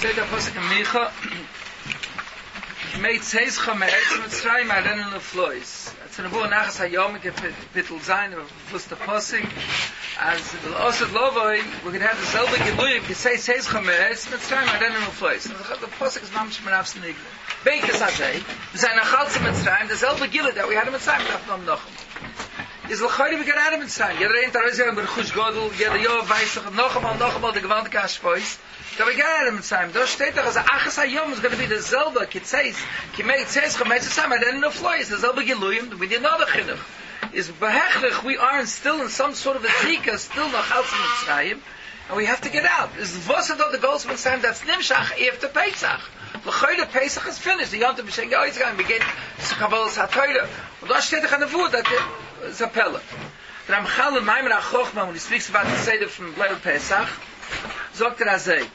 steht der Pasuk in Micha, Meit Seis Chameretz Mitzrayim Arennen Leflois. It's in the book Nachas HaYom, Kapitel Zayin, was the Pasuk, as the Osad Lovoi, we could have the selbe Geluyim, Kisei Seis Chameretz Mitzrayim Arennen Leflois. The Pasuk is Mamish Menavs Nigla. Beikes Hazei, we zijn Achalze Mitzrayim, the selbe Gila that we had in Mitzrayim, Daf Nom Nochem. Is l'chayri we get out of Mitzrayim. Jeder ein Taroiz Yom Berchush Godel, jeder Yom weiß noch einmal, the gewandte Kashpois. So we get out of Mitzrayim. Da steht doch, as Achas HaYom is going to be the selbe, Kitzeis, Kimei Tzeis, Chamei Tzeis, and then no flois, the selbe Giluyim, we did not a chinuch. Is behechlich, we are still in some sort of a tika, still noch Chalz Mitzrayim, and we have to get out. Is Vosadot the goals of Mitzrayim, that's Nimshach after Pesach. L'chayri Pesach is finished. The Yom Tov B'Shem G'oiz going to begin Kabbalas HaTorah. Und da steht doch an der Wut, that it's a pella. The Ramchal in Maimer HaChochma, when he speaks about the Seder from Leil Pesach, sagt Azay.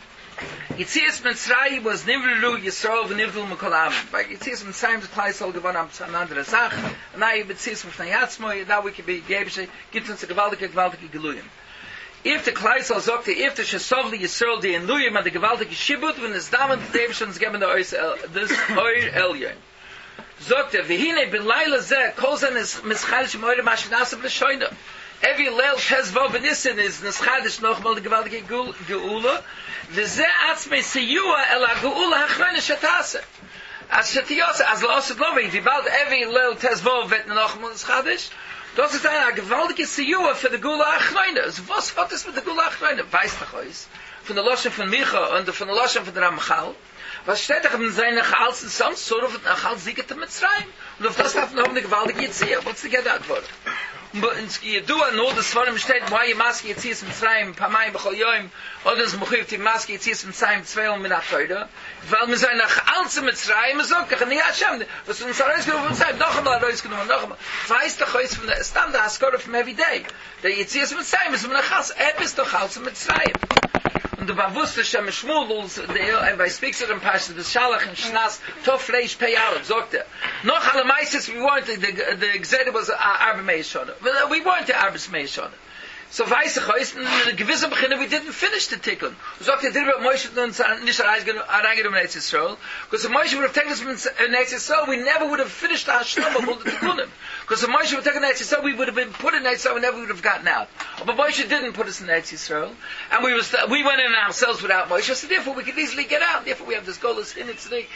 Yitzias Mitzrayim was Nivru Yisrael v'Nivru Mekol Amim. By Yitzias Mitzrayim, the Klai Yisrael gewon am andere Sach. And now you Yitzias Mifnei Yatzmo, now we can be Gebishe, gibt uns a gewaltige Geluyim. If the Klai Yisrael sagt, if the Shesovli Yisrael the Enluyim and the gewaltige Shibut, when it's damen the Gebishe geben this Oir Elyon. Sagt v'hine b'layla zeh, kol zeh mischadish moire mashinasa b'shoyna. Every leil tezvo b'nissen is nischadish nochmal the gewaltige geula. V'zeh atzmei siyua el ha-geula hachrona shetase. As shetiyose, as la'oset lovi, v'bald every leil tezvo vet nochmal nischadish, das ist eine gewaltige siyua für the geula hachrona. So was hat es mit der geula hachrona? Weißt du euch? Von der Loschen von Micha und von der Loschen von der Ramchal. Was steht doch in seiner Chals in some sort of a Chals Siegete Mitzrayim? Und auf das darf man auch eine gewaltige Yitzia. What's the get out for? Und in Yedua, nur das vor dem steht, wo ihr Maske Yitzias Mitzrayim, Pamayim, Bechol Yoim, oder das Mechiv, die Maske Yitzias Mitzrayim, 2 Minat Teure, weil wir seine Chals Mitzrayim, sagt doch, ja, Hashem, was uns herausgenommen und sagt, noch einmal herausgenommen, noch einmal. Weiß doch heute von der Stamm, der Haskor of every day. Der Yitzias Mitzrayim ist mir eine Chals, bist doch Chals Mitzrayim. Und der bewusste Shem Shmuel, der speaks to them passion, the Shalach and Shnas, Tov Reish Pei Aleph, sagt noch alle meistens, we weren't, the Gzeda was Arba Meishona. We weren't the Arba Meishona. So weiß ich euch, in einer gewissen Beginne, we didn't finish the tikkun. Sagt der Moshe uns nicht reingenommen in Eretz Yisrael, because if Moshe would have taken us in Eretz Yisrael, we never would have finished our Shlom of all the tikkunim. Because if Moshe would have taken Eretz Yisrael, we would have been put in Eretz Yisrael, we never would have gotten out. But Moshe didn't put us in Eretz Yisrael, and we went in ourselves without Moshe, so therefore we could easily get out. Therefore we have this goal in its stick,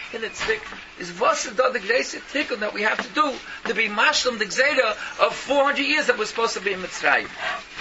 is what's the Gzeida tikkun that we have to do to be mashlam the Gzeida of 400 years that we're supposed to be in Mitzrayim.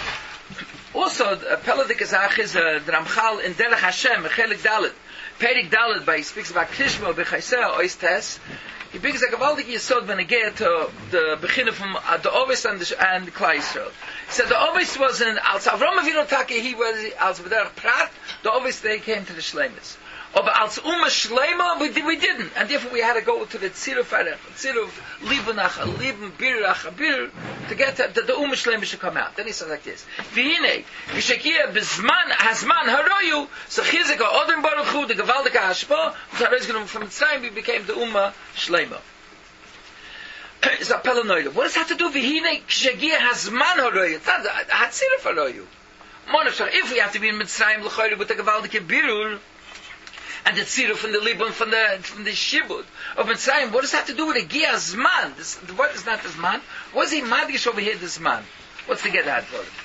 Also, Peladik Azach is the Ramchal in Derech Hashem, Chelik Dalet, Perik Dalet, by he speaks about Krishma, Bechaiser, Oistes. He brings a gewaldige Yesod when he get to the beginning from the Ovis and the Klai Yisrael. He said the Ovis was in, als Avram Avinu Taki, he was, als B'derech Prat, the Ovis, they came to the Shleimus. But als Shlema, we didn't. And therefore we had to go to the Tziruf Libanach, Liban, Bir, to get that the Shlema should come out. Then he said like this. V'hine, Yishakia B'zman, Hazman Haroyu, so Chizika Odin Baruch Hu, the Gevaldika Hashpa, from Mitzrayim we became the Shlema. It's a Pelanoida. What does that have to do? V'hine, Yishakia Hazman Haroyu. It's not Hatziruf Haroyu. If we have to be in Mitzrayim, L'choyru, with the Gevaldika Birur, and the tzira from the Liban, from the Shibud of Mitzrayim, what does that have to do with the Gia Zman? What is not the Zman? What is he Madgish over here, the Zman? What's the get out for it?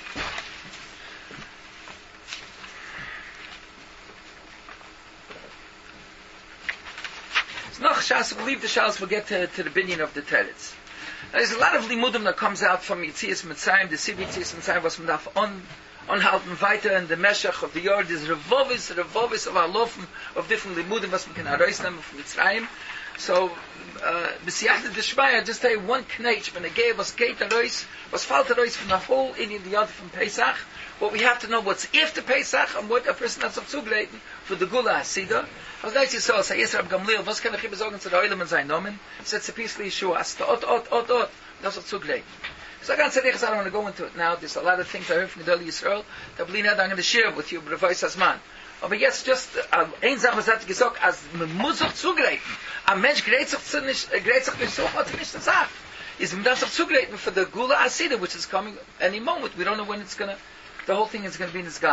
It's not Shas, believe the Shas will get to the binyan of the Teretz. There's a lot of limudim that comes out from Yitzias Mitzrayim, the Siv Yitzias Mitzrayim was from Daf onhalten weiter in the Meshach of the Yord is revovis of our lofen of different limudim was we can aroisnem from Mitzrayim. So b'siyachta d'shmaya, just say one knetch when it gave us gate arois, was falt arois from the whole Indian the Yod from Pesach. But we have to know what's after Pesach and what a person has of zugleiten for the Gula Hasidah. Als leid so say Yisrael Gamliel, was kann ich besorgen zu der Oilem in sein Nomen? He said, Zepisli Yeshua, ot, das of zugleiten. So I don't want to go into it now. There's a lot of things I heard from Gedolei Yisrael that I'm going to share with you, but Azman. Aber jetzt just ein Sache, was hat gesagt, als man muss auch zugreifen. Ein Mensch greift sich nicht so, hat nicht gesagt. Is man darf sich zugreifen for the Gula Hasidah, which is coming any moment. We don't know when it's the whole thing is going to be in this Gala.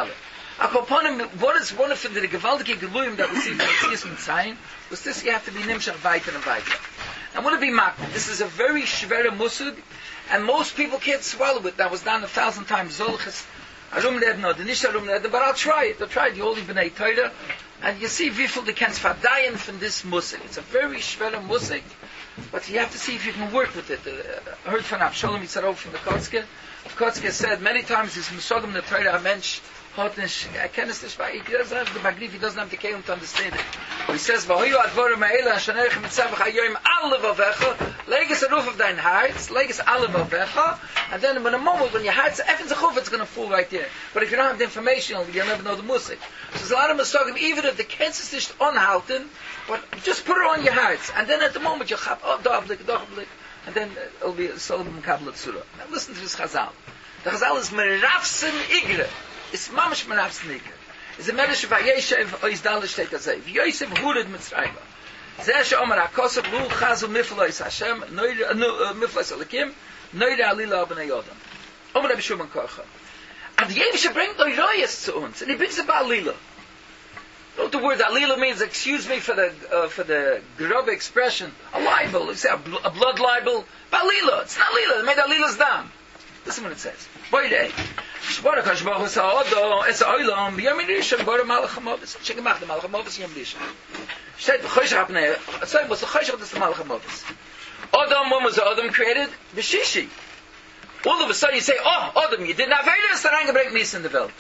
Upon him, what is one of the gewaltige Geluyim that we see from Yitzias Mitzrayim, was this: you have to be nimshach weiter and weiter. And what to be makbid? This is a very shvere musug, and most people can't swallow it. That was done 1,000 times. Zolches, arum ledno, the nish arum ledno, but I'll try it. I'll try it. You only b'nei Torah, and you see viful the kens fadayin from this musig. It's a very shvere musig, but you have to see if you can work with it. I heard from Avshalom Yitzarov from the Kotzke. The Kotzke said many times, "This musogim the Torah a mensch hat nicht, kennt es nicht, he doesn't have the Magrif, he doesn't have the Kelim to understand it." He says, "V'hoyu advorim ha'ela, shanerech mitzavach hayoyim alle vavecha, leg es a roof of thine hearts, leg es alle vavecha," and then in a moment when your heart's effing zechuf, it's going to fall right there. But if you don't have the information, you'll never know the music. So there's a lot of musogim, even if the kens is nicht onhalten, but just put it on your hearts, and then at the moment you'll have, oh, doblik, and then it'll be Solomon Kabbalah Tzura. Now listen to this Chazal. The Chazal is merafsen igre. It's mamish merafsen igre. It's a medish vayeshev ois dal shteit azay. Yosef hured Mitzrayim. Zeh she'omer hakosav lu chazu miflois Hashem miflois Elikim noire alila b'nei Yodam. Omer Rabbi Shimon Kocha. And the Yeveshe bringt Oiroyes to uns, and he brings about alila. You know what the word alila means? Excuse me for the grub expression. A libel. You say a blood libel. Alila. It's not lila. They made alila's dam. Listen what it says. Boydei. Shbara kashbachu sa'odo es ha'olam b'yom rishon bara malach hamovis. Shegemacht the malach hamovis yom rishon. Shteit v'choshech hapnei. So what's the choshech of the malach hamovis? Adam, when was the Adam created? B'shishi. All of a sudden you say, oh, Adam, you didn't have Eilis, then I'm going to break Nis in the Welt.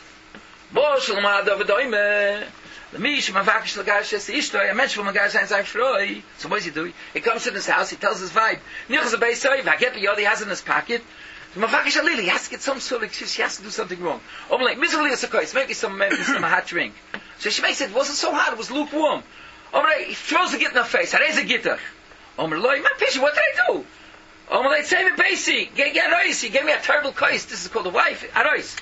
Bo shalom ha'adav v'doime. L'mish mavakish l'gash es ishtoi. A mensch will magash sein froi. So what does he do? He comes in his house, he tells his wife, Nichas a beisoi, v'aget b'yod, he has in his pocket. Mavakish alili, he has to get some sort of excuse, he has to do something wrong. Like, miserably as a kois, maybe some hot drink. So she makes it wasn't so hot, it was lukewarm. He throws the git in her face, harez a gitter. Loy, my patient, what did I do? Save it basi, get arois, he gave me a terrible kois, this is called a wife, arois.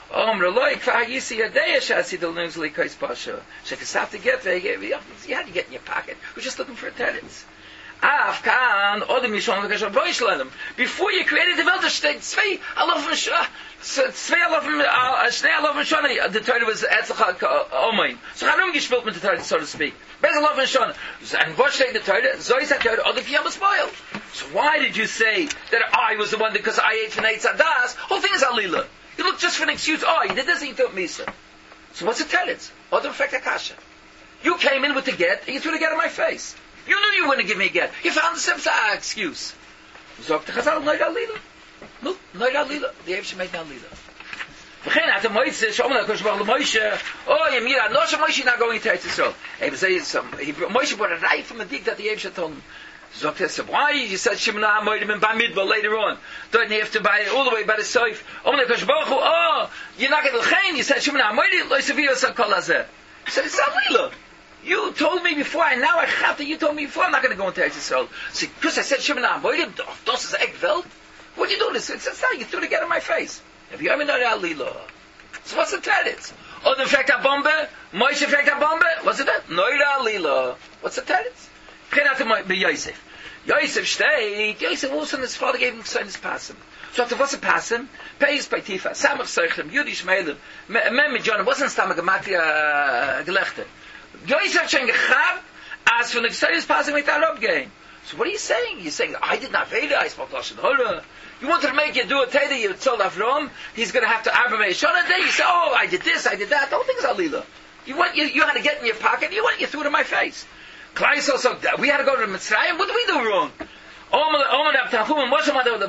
Loy, kvar yisi yadeya shasi del nuzli kois pasha. She could stop to get there, you had to get in your pocket. We're just looking for a tenants. Before you created the world, zwei Alofen Shana, the Torah was Etzlach Omein. So Chanum gespielt mit the Torah, so to speak. Bez Alofen Shana. And what said the Torah? Zoy said Torah, Odif Yom spoiled. So why did you say that I was the one because I ate from Eitz Adas? Whole thing is Alila. You look just for an excuse. Oh, you did this and you took Misa. So what's the Torah? Odif Fek Akasha. You came in with the get, and you threw the get in my face. You knew you wouldn't give me a get. You found the simple excuse. Zog the Chazal, Noir Alila. No, Noir Alila. The Yeveshe made no Alila. V'chein at the Moitze, Shomel HaKosh Baruch L'Moshe, oh, Yemira, no Moshe not going to Eretz Yisrael. Moshe brought a right from the dig that the Yeveshe told him. Zog the Chazal, why you said Shemona HaMoidim in Bamidbar later on? Don't you have to buy it all the way by the Soif? Omel HaKosh Baruch Hu, oh, you're not going to L'chein, you said Shemona HaMoidim, Lo Yisaviyos HaKol Hazeh. He said, it's Alila. You told me before, and now I have to. You told me before, I'm not going to go into Eretz Yisrael. So, because I said Shimon HaMoidim, das is egg Welt. What are you doing? It's not. You threw it again in my face. If you ever know that Alila, so what's the teretz? Oh, the fact that bombe, Moshe fact that bombe. What's it that? Noira Alila. What's the teretz? Chenat be Yosef. Yosef stayed. Yosef also, his father gave him his pasim. So after what's a pasim? Peis by Tifa, Samach Seichem, Yudish Meilim, Mem John. It wasn't Stamach Gematia Gelechte. Yosef chen gechab as from the Ksayis passing with Arab game. So what are you saying? You're saying I did not Veda, I spoke Lashon Hora. You wanted to make you do a Teda, you told Avram, he's going to have to Arba Meishana day. You say, oh, I did this, I did that. The whole thing's Alila. You had to get in your pocket. You threw it in my face. Klai also, we had to go to Mitzrayim. What did we do wrong? The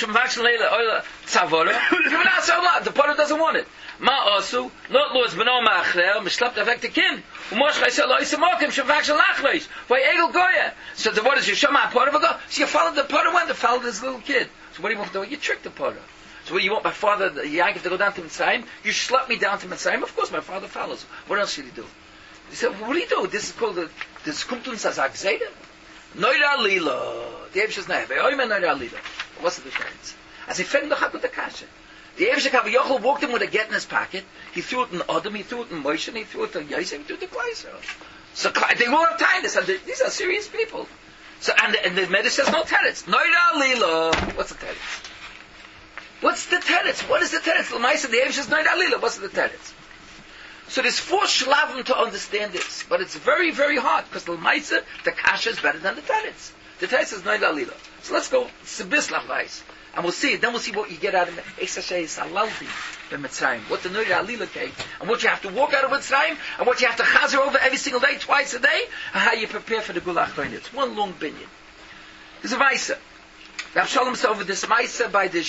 Purim doesn't want it. Ma asu, not los beno ma'achrer, mishlapt avek the kin. Umosh chaysel lo yisemokim shavakshel lachleish. Vay egel goya. So the what is your shama Purim go? So you followed the Purim when to follow this little kid. So what do you want to do? You tricked the Purim. So what do you want my father, Yaakov, to go down to Mitzrayim? You schlepp me down to Mitzrayim? Of course my father follows. What else should he do? He said, what do you do? This is called this kommt uns as Agzeda. Noira Lila. The Yeveshe is not. Noira Lila. What's the difference? As he fed the Chakut Akasha. The Yeveshe Kavayochel walked him with a get in his pocket. He threw it in Adam, he threw it in Moshe, and he threw it in Yosef, he threw it in Klaiser. So they will have time. These are serious people. So and the Medrash says no teretz. Noira Lila. What's the teretz? What's the teretz? What is the teretz? L'maisa the Yeveshe is Noira Lila. What's the teretz? So there's 4 shlavim to understand this, but it's very, very hard, because the Lamaisa, the Kasha is better than the Teretz. The Teretz is Noida Alila. So let's go Sibislach Weiss. And we'll see it. Then we'll see what you get out of Salalti, the Mitzrayim. What the Noida Alila came, and what you have to walk out of Mitzrayim, and what you have to chazer over every single day, twice a day, and how you prepare for the Gulach Koyin. It's one long binyan. There's a Weisse. Rav Shalom said over this Weisse by the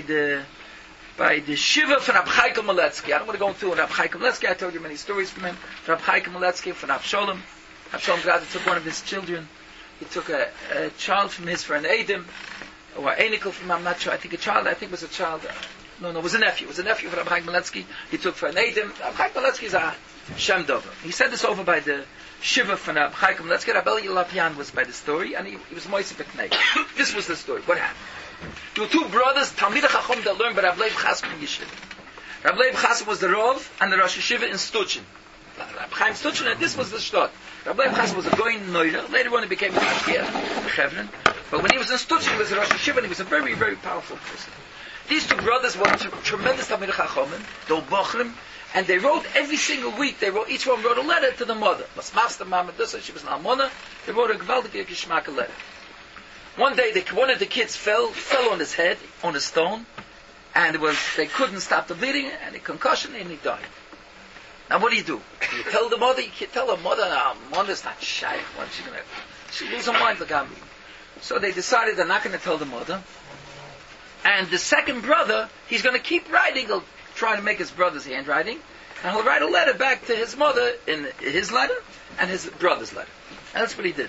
Shiva from Rab Chaikel Maletsky. I don't want to go through Rab Chaikel Maletsky. I told you many stories from him. Rab Chaikel Maletsky, from Rab Shalom. Rab Shalom Grad took one of his children. He took a child from his friend Adam, or Enikel from, I'm not sure, I think it was a child. No, it was a nephew. It was a nephew of Rab Chaikel Maletsky. He took for an Adam. Rab Chaikel Maletsky is a Shem Dover. He said this over by the Shiva from Rab Chaikel Maletsky. Rab Eli Lapian was by the story, and he was Moisef Beknei. This was the story. What happened? There were 2 brothers, Talmidei Chacham, that learned by Rab Leib Chasam in Yeshiva. Rab Leib Chasam was the Rav and the Rosh Yeshiva in Stuchin. Rab Chaim Stuchin, and this was the Shtad. Rab Leib Chasam was a Goyin Noida. Later on he became a Mashgiach, Chevron. But when he was in Stuchin, he was a Rosh Yeshiva, and he was a very, very powerful person. These 2 brothers were tremendous Talmidei Chacham, the Bochrim, and they wrote every single week, each one wrote a letter to the mother. Mas Master Mama Dusa, she was an Almona, they wrote a Gvaldige Geshmak letter. One day, one of the kids fell on his head, on a stone, and they couldn't stop the bleeding, and a concussion, and he died. Now, what do? You tell the mother? You can't tell her mother, mother's not shy. What is she going to? She lose her mind, Lagami. So they decided they're not going to tell the mother. And the second brother, he's going to keep writing. He'll try to make his brother's handwriting, and he'll write a letter back to his mother in his letter and his brother's letter. And that's what he did.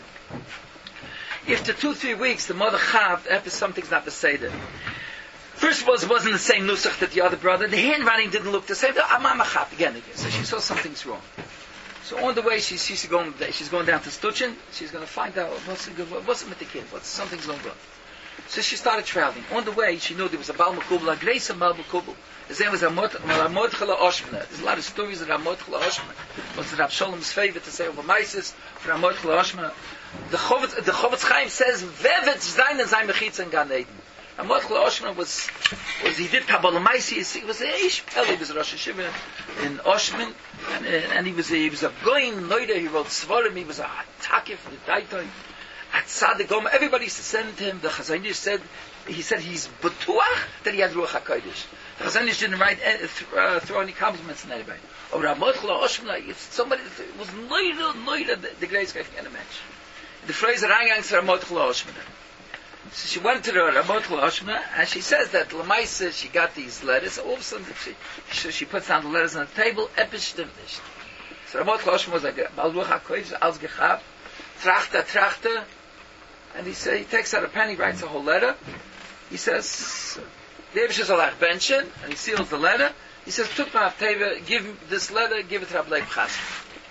After 2-3 weeks, the mother chaved after something's not beseder. First of all, it wasn't the same nusach that the other brother. The handwriting didn't look the same. Mama chaved again. So she saw something's wrong. So on the way, she's going down to Stuchin. She's going to find out what's with the kid. Something's going on. So she started traveling. On the way, she knew there was a Baal Mekubal, a Grace of Baal Mekubal. His name was Ramot Chala Oshmana. There's a lot of stories of Ramot Chala Oshmana. It was Rav Shalom's favorite to say over Mises, Ramot Chala Oshmana. The Chofetz Chaim says, Vevet Zayin and Zayin Mechitza in Gan Eden. Ramot Chala Oshmana was he did Kabbalah Maisis. He was a Ish Pel. He was a Rosh Hashiva in Oshman, and he was a Goyin Noida. He wrote Svarim. He was a Takif, the Daitoi. At Tzaddik Gomer, everybody used to send him. The Chazon Ish said he's Batuach that he had Ruach HaKodesh. The Chazon Ish didn't throw any compliments on anybody. Or Ramot Chala Oshmana, if somebody was Noida, the greatest guy can mention. The phrase Rangang to Ramot Chala Oshmana. So she went to the Ramot Chala Oshmana, and she says that Lamaisa, she got these letters. All of a sudden, she puts down the letters on the table. Epish stimmt nicht. So Ramot Chala Oshmana was like Bal Ruach HaKodesh, als Gechab, Trachte. And he takes out a pen, he writes a whole letter. He says, the Eibusher soll ach benchen, and he seals the letter. He says, give this letter, give it to Rab Leib Chasam.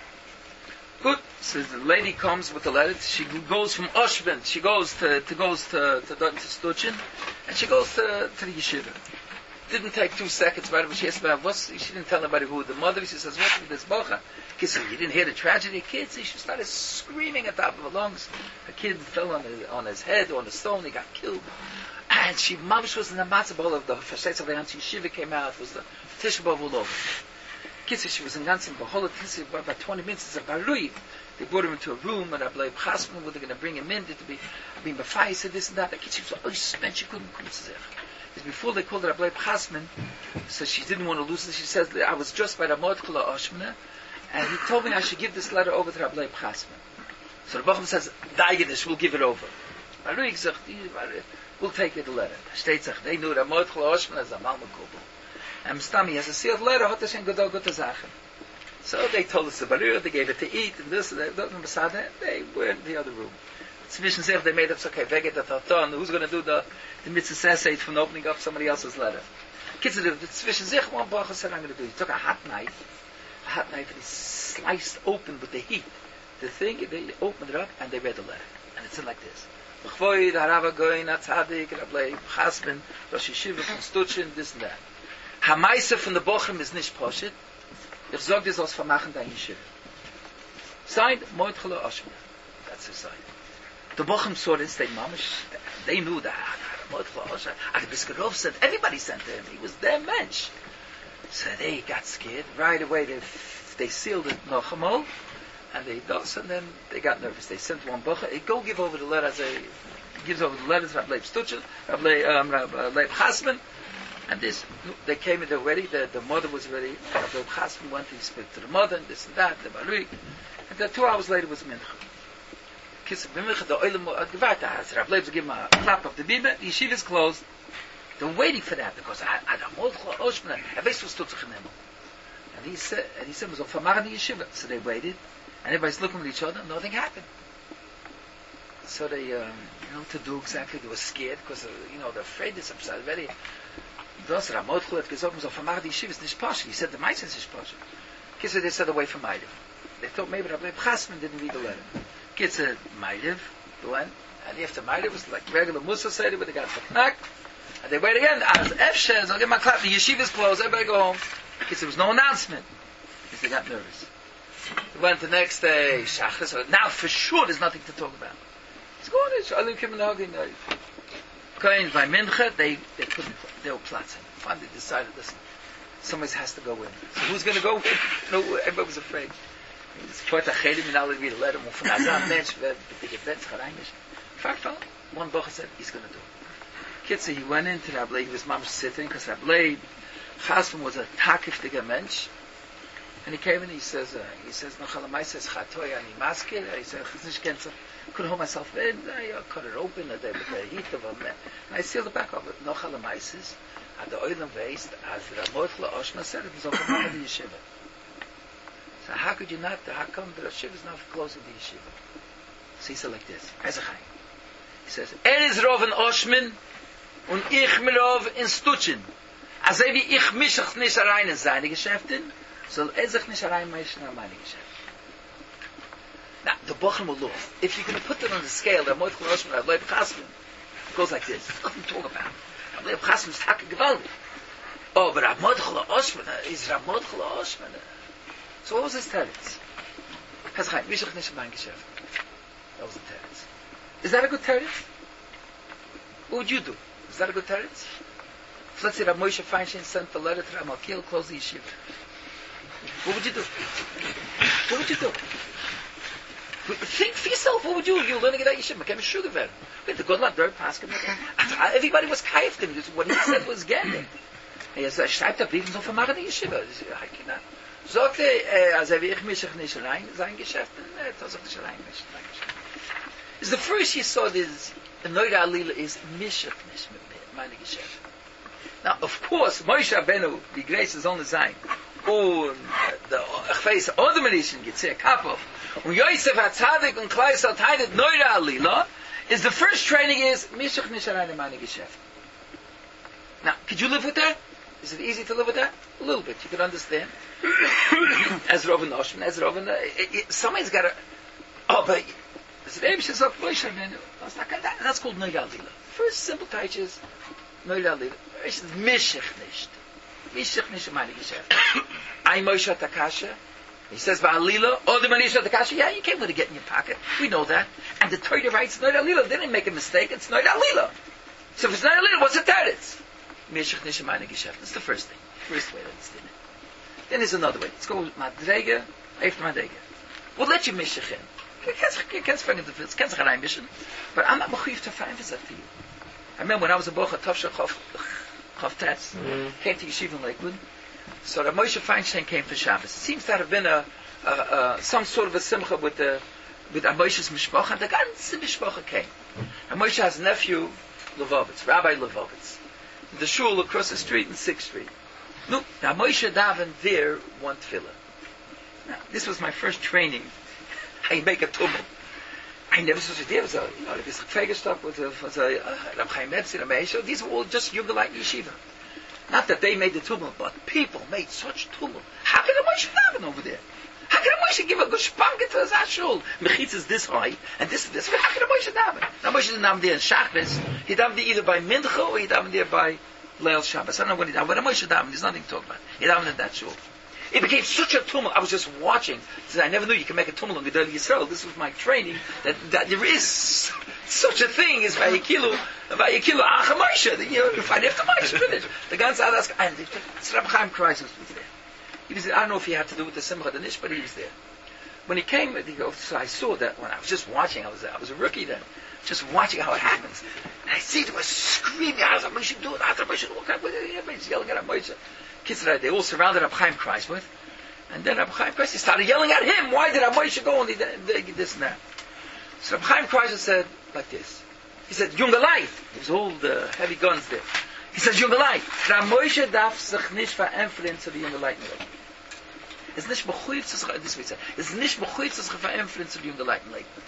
Good. So the lady comes with the letter. She goes from Oshman. She goes to Stuchin, and she goes to the yeshiva. Didn't take 2 seconds, right? But she asked about she didn't tell anybody who the mother. She says, "What's with this bocha?" He said, "You didn't hear the tragedy, kids." She started screaming at the top of her lungs. A kid fell on his head on a stone. He got killed. And she, mamish was in the matzah bowl of the Fashetz of the Yeshiva came out. It was the Tisha B'Av all over. Kids, she was in Gansim Behola Tisha about 20 minutes. It's a barui. They brought him into a room, and Rab Leib Chasman, were they going to bring him in? Did to be being befai, said this and that. The kid, she was so spent, she couldn't come to Zech. Because before they called Rab Leib Chasman, so she didn't want to lose it. She says, I was just by the Ramot Chala Oshmana, and he told me I should give this letter over to Rab Leib Chasman. So the Bacham says, Daigidish, we'll give it over. We'll take it the letter. They knew Ramot Chala Oshmana is a Malma Kubel. And Mstami has a sealed letter, hat Hashem Gadol Gutta Zachen. So they told us the barur, they gave it to eat, and this, and that. They were in the other room. Sufficient if they made up, okay, veget the Taton, who's going to do the mitzvah essay from opening up somebody else's letter? Kids, the sufficient zich, one Baruch said, I'm going to do. He took a hot knife, and he sliced open with the heat. The thing, they opened it up, and they read the letter. And it's in like this. B'chvoid, Harava Goyin, Atzadik, Rab Leib Chasman, Rosh Yeshiva, from Stuchin, this and that. Hamaisa from the Bochum is nicht Poshet. Ich sag dir, soll's vermachen dein Yeshiva. Signed, Moed Chala Oshmana. That's his side. The Bochum saw this, they knew that. Moed Chala Oshmana. Arabiskarov said, everybody sent to him. He was their mensch. So they got scared. Right away, they they sealed it nochamal, and they dos, and then they got nervous. They sent one bacha, he go give over the letter as a, gives over the letters, Rab Leib Stutchen, Rab Leib Chasman, and this, they came in, they were ready, the mother was ready, Rab Leib Chasman went to speak to the mother, and this and that, the Baruch, and then 2 hours later was Mincha. Kiss Mincha, the Oilem, Gevata, Rab Leib's give him a clap of the bima, the yeshiva is closed, they're waiting for that, because and he said, was on Famar the yeshiva, so they waited, and everybody's looking at each other, nothing happened. So they, to do exactly, they were scared, because, they're afraid this upside already. Das Ramotchu hat gesagt, so Famar the yeshiva is nicht Pasha. He said, the Meister is nicht Pasha. Kids, they said away from Meidev. They thought maybe Rabbi Chasman didn't read the letter. Kids said, Meidev, the one, and after Meidev was like regular Musa Seder, but they got the knack. And they wait again, as Efshes, I'll give my clap, the yeshiva is closed, everybody go home. Because there was no announcement. Because they got nervous. They went the next day, Shachar, so now for sure there's nothing to talk about. It's going on, Shalim Kimanagin, Kohen by Mincha, they were plotting. Finally decided, listen, somebody has to go in. So who's going to go in? No, everybody was afraid. Vorher Chedim in alle wieder letter, von Azam Mensch, wer bitte gebetz reinisch. Farfall, one bocha said, he's going to do it. Kitzer, he went into Rabbi, he was mamash sitting, because Rabbi Chasman was a takiftiger mensch, and he came in, he says, Nochalamai says, Chatoy, ani maskir, he said, Chiznish Kenzer, couldn't hold myself in, I cut it open, with the heat of a man, and I sealed it back up, but Nochalamai says, at the oil and waste, as the Ramotla Oshma said, it was over the yeshiva. So how could you not, how come the yeshiva is not close to the yeshiva? So he said like this, he says, is Roven Oshman, und ich mirov in Stutchen. Also wie ich mich nicht rein in seine Geschäfte, soll sich nicht rein mischen in meine Geschäfte. Now, the Bochum will love. If you're going to put it on the scale, the Moichel Oshman, Leib Chasman, goes like this. Nothing to talk about. Leib Chasman is Taka Gewaldig. Oh, but Rab Moichel Oshman is Rab Moichel Oshman. So what was his teretz? Haschaim, mich nicht in mein Geschäft. That was the teretz. Is that a good teretz? What would you do? Is that a good teretz? Let's say that Moshe Feinstein sent the letter to Ramalkiel, close the yeshiva. What would you do? What would you do? Think for yourself, what would you do? You're learning about yeshiva. Became a sugar vet. The good luck, very paskin. Everybody was kaifed him. What he said was getting. He said, schreibt er Briefen so vermachen die yeshiva. Sagt als wie ich mich nicht rein, sein Geschäft, das nicht rein mischen. It's the first you saw this, the Neura Alila is mishach nicht mit meine Geschäft. Now, of course, Moshe Rabbeinu, die Grace is only sein. Und ich weiß, andere Menschen gibt sehr Kapov. Und Yosef hat Tzadik und Kleis hat heidet Neura Alila, is the first training is mishach nicht rein in meine Geschäft. Now, could you live with that? Is it easy to live with that? A little bit. You can understand. As Rovan Oshman, as Rovan, somebody's got to. Oh, but that's called Neura Alila. First simple touch is Neura Alila. First is Mishach nicht. Mishach nicht in meine Geschäft. I Moshe Takasha. He says Va'alila. Oh, the Moshe Takasha. Yeah, you can't let it get in your pocket. We know that. And the Torah writes Neura Alila. They didn't make a mistake. It's Neura Alila. So if it's Neura Alila, what's the teretz? Mishach nicht in meine Geschäft. That's the first thing. First way to understand it. Then there's another way. It's called Madrega, after Madrega. We'll let you mishach in. You can't spring into the fields. You can't mission. But I'm not mechuyev to find for you. I remember when I was a bocha, Tavsha Chav Tetz, came to Yeshiva in Lakewood. So Rav Moshe Feinstein came for Shabbos. It seems to have been some sort of a simcha with Moshe's mishpacha, and the ganze mishpacha came. And Moshe has a nephew, Levovitz, Rabbi Levovitz, in the shul across the street in 6th Street. No, now Moshe davened there one tefillah. Now, this was my first training. How you make a tumult. I never saw it. There was this Fegerstock was a Rab Chaim Epstein, a Meisho. These were all just Yugalite Yeshiva. Not that they made the tumult, but people made such tumult. How can a Moshe daven over there? How can a Moshe give a gushpanke to his ashul? Mechitz is this high, and this is this. How can a Moshe daven? Now Moshe didn't daven there in Shachris. He davened there either by Mincha or he davened there by Leil Shabbos. I don't know what he davened. But a Moshe davened, there's nothing to talk about. He davened in that shul. It became such a tumult. I was just watching. I never knew you can make a tumult on Gedol Yisrael. This was my training that there is such a thing as Vayikilu Acha Moshe. You find after Moshe finished. The ganze Adas and Rabbi Chaim Kreis was there. He was, I don't know if he had to do with the Simcha or Nish, but he was there. When he came, so I saw that when I was just watching, I was a rookie then, just watching how it happens. And I see they were screaming, I should do it, I should do it, everybody's yelling at Moshe. Kids, they all surrounded Rab Chaim Kreisworth. And then Rab Chaim Kreisworth started yelling at him, why did Moshe go and this and that? So Rab Chaim Kreisworth said like this. He said, Junge Leid. There was all the heavy guns there. He says, Junge Leid. Rab Moshe darf sich nicht verämpfen zu den Junge Leid. It's nicht bechuiv zu sich, this way he said, it's nicht bechuiv zu sich verämpfen zu den Junge Leid.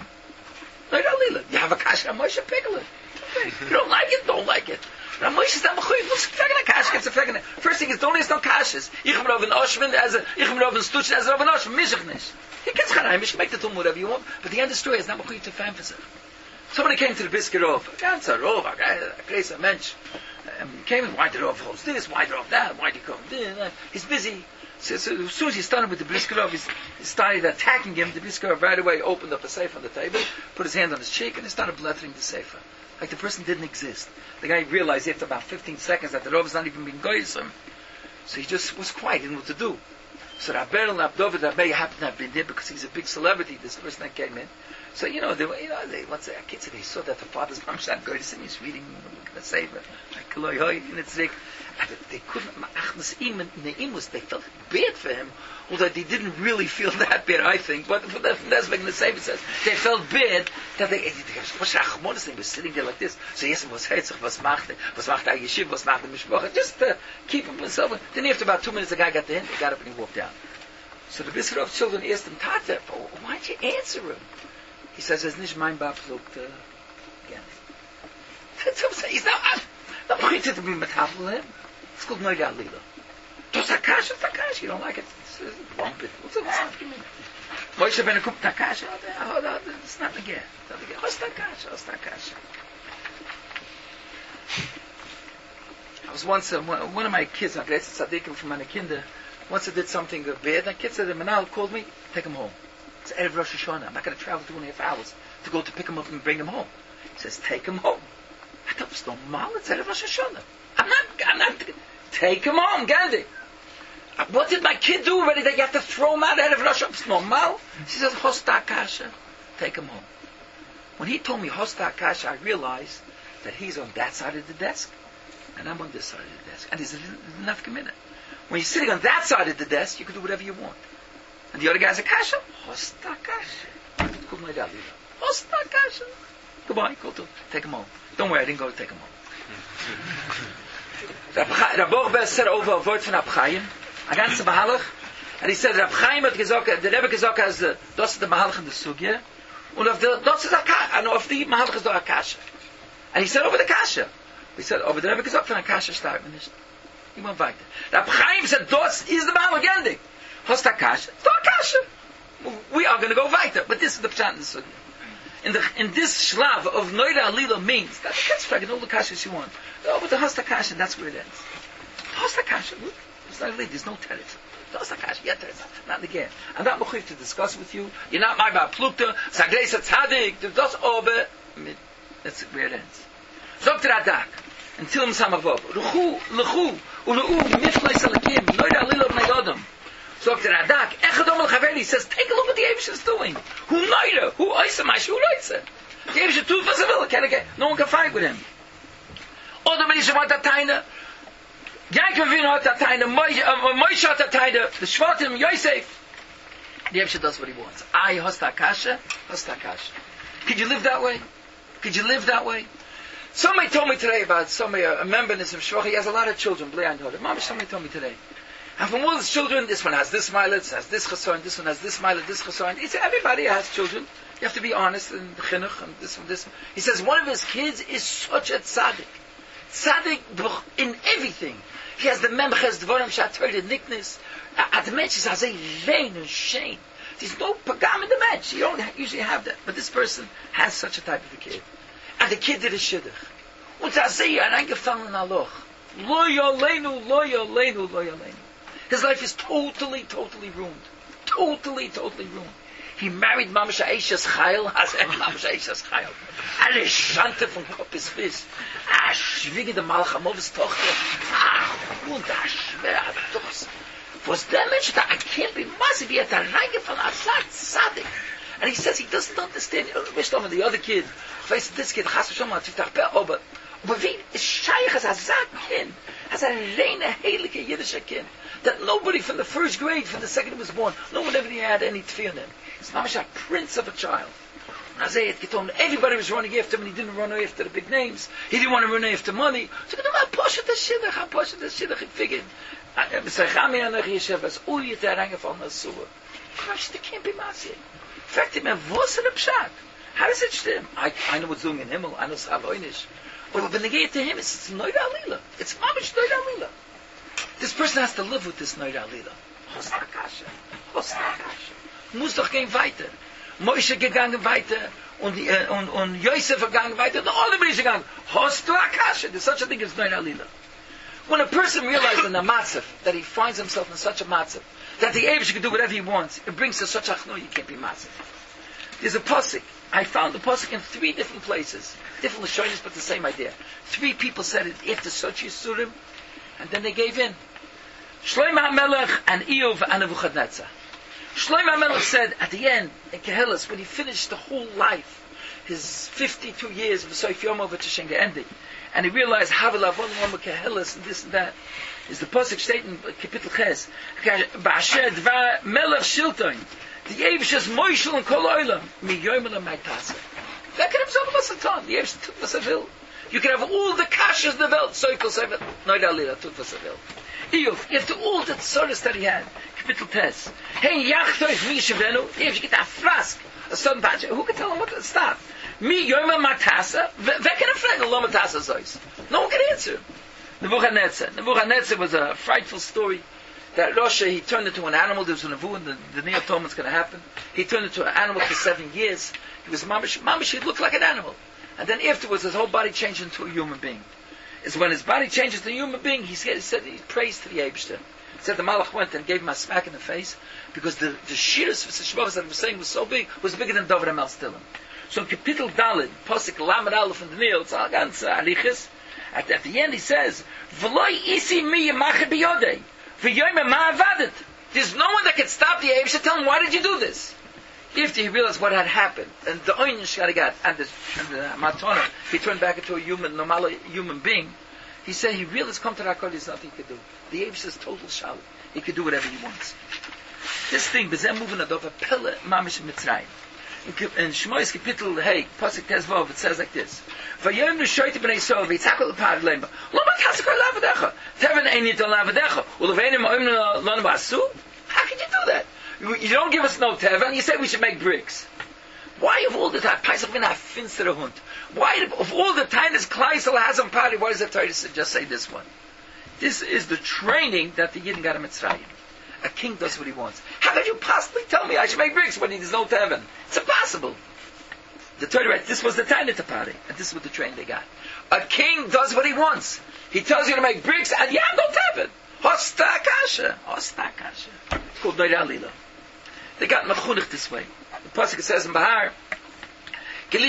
You have a kasha, Moshe, pickle it. You don't like it, don't like it. Now Moshe is not mechuyev. Looks a kasha, gets a fegene. First thing is, don't listen to kashas. Ich bin auf ein Oshman, ich bin auf ein Stutschen, auf ein Oshman, mich nicht. He gets chanaim, you make the tum whatever you want, but the end of the story is not mechuyev to fan for sich. Somebody came to the Brisker Rov, a ganzer Rov, a crazy mensch. Came and why did Rov holds this, why did Rov that, why did he come this, he's busy. So as soon as he started with the Brisker Rov, he started attacking him. The Brisker Rov right away opened up a safe on the table, put his hand on his cheek, and he started blethering the sefer. Like the person didn't exist. The guy realized after about 15 seconds that the Rov is not even being goyism. So he just was quiet, he didn't know what to do. So Rabber and Abdovid Rabbe happened to have been there because he's a big celebrity, this person that came in. So, once the kids, they saw that the father's mom not goyism, he's reading the sefer, like Kaloi Hoi, and it's like, they couldn't, they felt bad for him, although they didn't really feel that bad, I think, but that's what the Sefer says. They felt bad that they was sitting there like this. So yes, was macht der Yeshiva, was macht der Mishpocha, just to keep himself. Then after about 2 minutes, the guy got the hint, he got up and he walked out. So the Bisser of children asked him, Tata, why'd you answer him? He says, it's nicht mein Bab, looked again. He's not pointed to be metafel him. It's called Noida Lila. Just Takash, you don't like it. Bump it. What's up? Moshe ben Akup Takash. It's not again. What's Takash? I was once, one of my kids, Agretzit Tzadikim from meine Kinder, once I did something bad, the kid said, the Manal called me, take him home. It's Erev Rosh Hashanah. I'm not going to travel 2.5 hours to go to pick him up and bring him home. He says, take him home. I thought it was normal. It's Erev Rosh Hashanah. I'm not, take him home, Gandhi. What did my kid do already that you have to throw him out Erev Rosh Hashanah? It's normal. She says, Hosta Kasha, take him home. When he told me Hosta Kasha, I realized that he's on that side of the desk, and I'm on this side of the desk. And there's enough commitment. When you're sitting on that side of the desk, you can do whatever you want. And the other guy's a Kasha, Hosta Kasha. Hosta Kasha. Goodbye, go to take him home. Don't worry, I didn't go to take him home. Rab Borber said over a word from Rab Chaim, a ganze Mahalach, and he said, Rab Chaim hat gesagt, der Rebbe gesagt, das ist der Mahalach in der Sugya, und auf die Mahalach ist der Akasha. And he said, over the Kasha. He said, over the Rebbe gesagt, von Akasha starten wir nicht. Ich muss weiter. Rab Chaim said, das ist der Mahalach gendig. Hast du Akasha? Das Akasha. We are going to go weiter, but this is the Pshat in the Sugya. In this shlav of Noida Alila means that you can strike all the kashas you want. Oh, but the Hasta Kasha, that's where it ends. Hasta Kasha, it's not really, there's no teretz. The Hasta Kasha, yeah, teretz, not again. I'm not mechuyev to discuss with you. You're not my Bab Plukta, Sagresa Tzadik, das over, that's where it ends. Dr. Adak, and Tilim Samavov, Lechu, Ulu, Miflais Alakim, Noida Alila of Nagodam. Dr. Adak, Echadom al-Chaveli says, take a look what the Eivish is doing. Who neither? Who oisamash? Who loitze? The Eivish is too possible. No one can fight with him. Other Menishim hat Taina. Yankov Avinu hat Taina. Moshe hat Taina. The Shvatim, Yosef. The Eivish does what he wants. Hosta Kasha. Could you live that way? Somebody told me today about a member in Nissim Shvach. He has a lot of children. Mama, somebody told me today. And from all his children, this one has this milet, has this chesaron, this one has this milet, this chesaron. He said, everybody has children. You have to be honest and chinuch and this one, this one. He says, one of his kids is such a tzaddik. Tzaddik in everything. He has the memches, dvorim, shator, the nickness. At the mensch, he has a vein and shame. There's no pagam in the mensch. You don't usually have that. But this person has such a type of a kid. And the kid did a shidduch. Und zazeh, and eingefallen aloch. Lo yolenu. His life is totally ruined. Totally ruined. He married Mamash Aisha's Chayil, Alle Schante von Kopis Fiss. Schwiege der Malchamovs Tochter. Und schwer, was damaged, I can't be massive yet, a range from Asad Sadik. And he says he doesn't understand, the other kid, this kid, but wie is Shaykh as a Zak kind, as a reine heilige Yiddische kind, that nobody from the first grade, from the second he was born, no one ever had any tefillah in him. He's not a prince of a child. Isaiah Keton, everybody was running after him, and he didn't run after the big names. He didn't want to run after money. So I pushed the shidduch, he figured. Gosh, they can't be massive. In fact, what's in the pshat? How does it stem? I know what's doing in Himmel, I know it's Avoinish. But when they get to him, it's Noida Alila. It's Mamish Noida Alila. This person has to live with this Noida Alila. Hostakasha. Muss doch gehen weiter. Moshe gegangen weiter, und Yosef gegangen weiter, and all the British gegangen. Hostakasha. There's such a thing as Noida Alila. When a person realizes in a matzav, that he finds himself in such a matzav, that the Eibush can do whatever he wants, it brings to such a chno, you can't be matzav. There's a pasuk. I found the pasuk in 3 different places. Different Lashonis, but the same idea. 3 people said it after such Yisurim, and then they gave in. Shlomo HaMelech and Eov and Nebuchadnezzar. Shlomo HaMelech said at the end, in Kehelis, when he finished the whole life, his 52 years of Soif Yomov V'Teshenga ending, and he realized Havilavon Yom Kehelis and this and that, is the pasuk statement in Kapitel Ches, Ba'asher Dvar Melech Shilton, the Eibush Moishel and Kol Olam, Mi Yomelam Ma'itasa. That can absorb us a ton. The Eibush took us a vil. You can have all the kashas in the world. Soikol Sevet, Noidalila took us a vil. Iyuf, after all the tzoras that he had, Kapitel Tes, hey, Yachtoif Mi Shevenu, Eibush get a flask, a sudden patch. Who can tell him what to stop? Mi Yomelam Ma'itasa, Vekan a friend, Lo Ma'itasa Zois. No one can answer. Nebuchadnezzar was a frightful story. That Rosha, he turned into an animal. There was a nevuah, and the Near Toman's going to happen. He turned into an animal for 7 years. He was mamish, he looked like an animal. And then afterwards, his whole body changed into a human being. It's when his body changes to a human being, he said he praised to the Eibishter. He said the Malach went and gave him a smack in the face, because the shiras of Shvavas that he was saying was so big, was bigger than Dovid Amel Stillim. So in Kapitel Dalid, Posik Lamed Aleph in the Nil, it's all ganz alichis. At the end he says, V'loi isi mi yemachet biyodei. There's no one that can stop the Eibush to tell him, why did you do this? After he realized what had happened, and the Oyin Sharigat, and the Matona, he turned back into a normal human being, he said he realized, come to Rakol, there's nothing he could do. The Eibush is total shalom. He could do whatever he wants. This thing, B'zeh moving adov, a pelle mamish Mitzrayim. In Shmoyes Kapitel Hey, Pasuk Tezvov, it says like this: Vayom Nishoyte B'nei Yisrael v'yitzakol l'pad lemba. Lo matasakol lavadecha. Teven ein yiton lavadecha. Ulevenim ha'oim lanu b'asu. How can you do that? You don't give us no teven. You say we should make bricks. Why of all the time? Paisach v'na finster hund. Why of all the time this Klaisel has on party? Why does the Torah just say this one? This is the training that the Yidden got in Mitzrayim. A king does what he wants. How could you possibly tell me I should make bricks when there's no teven? It's impossible. The Torah writes, this was the time at the party, and this is what the training they got. A king does what he wants. He tells you to make bricks, and you have no teven. Hostakasha. It's called Noida Alila. They got mechunich this way. The pasuk says in Bahar, the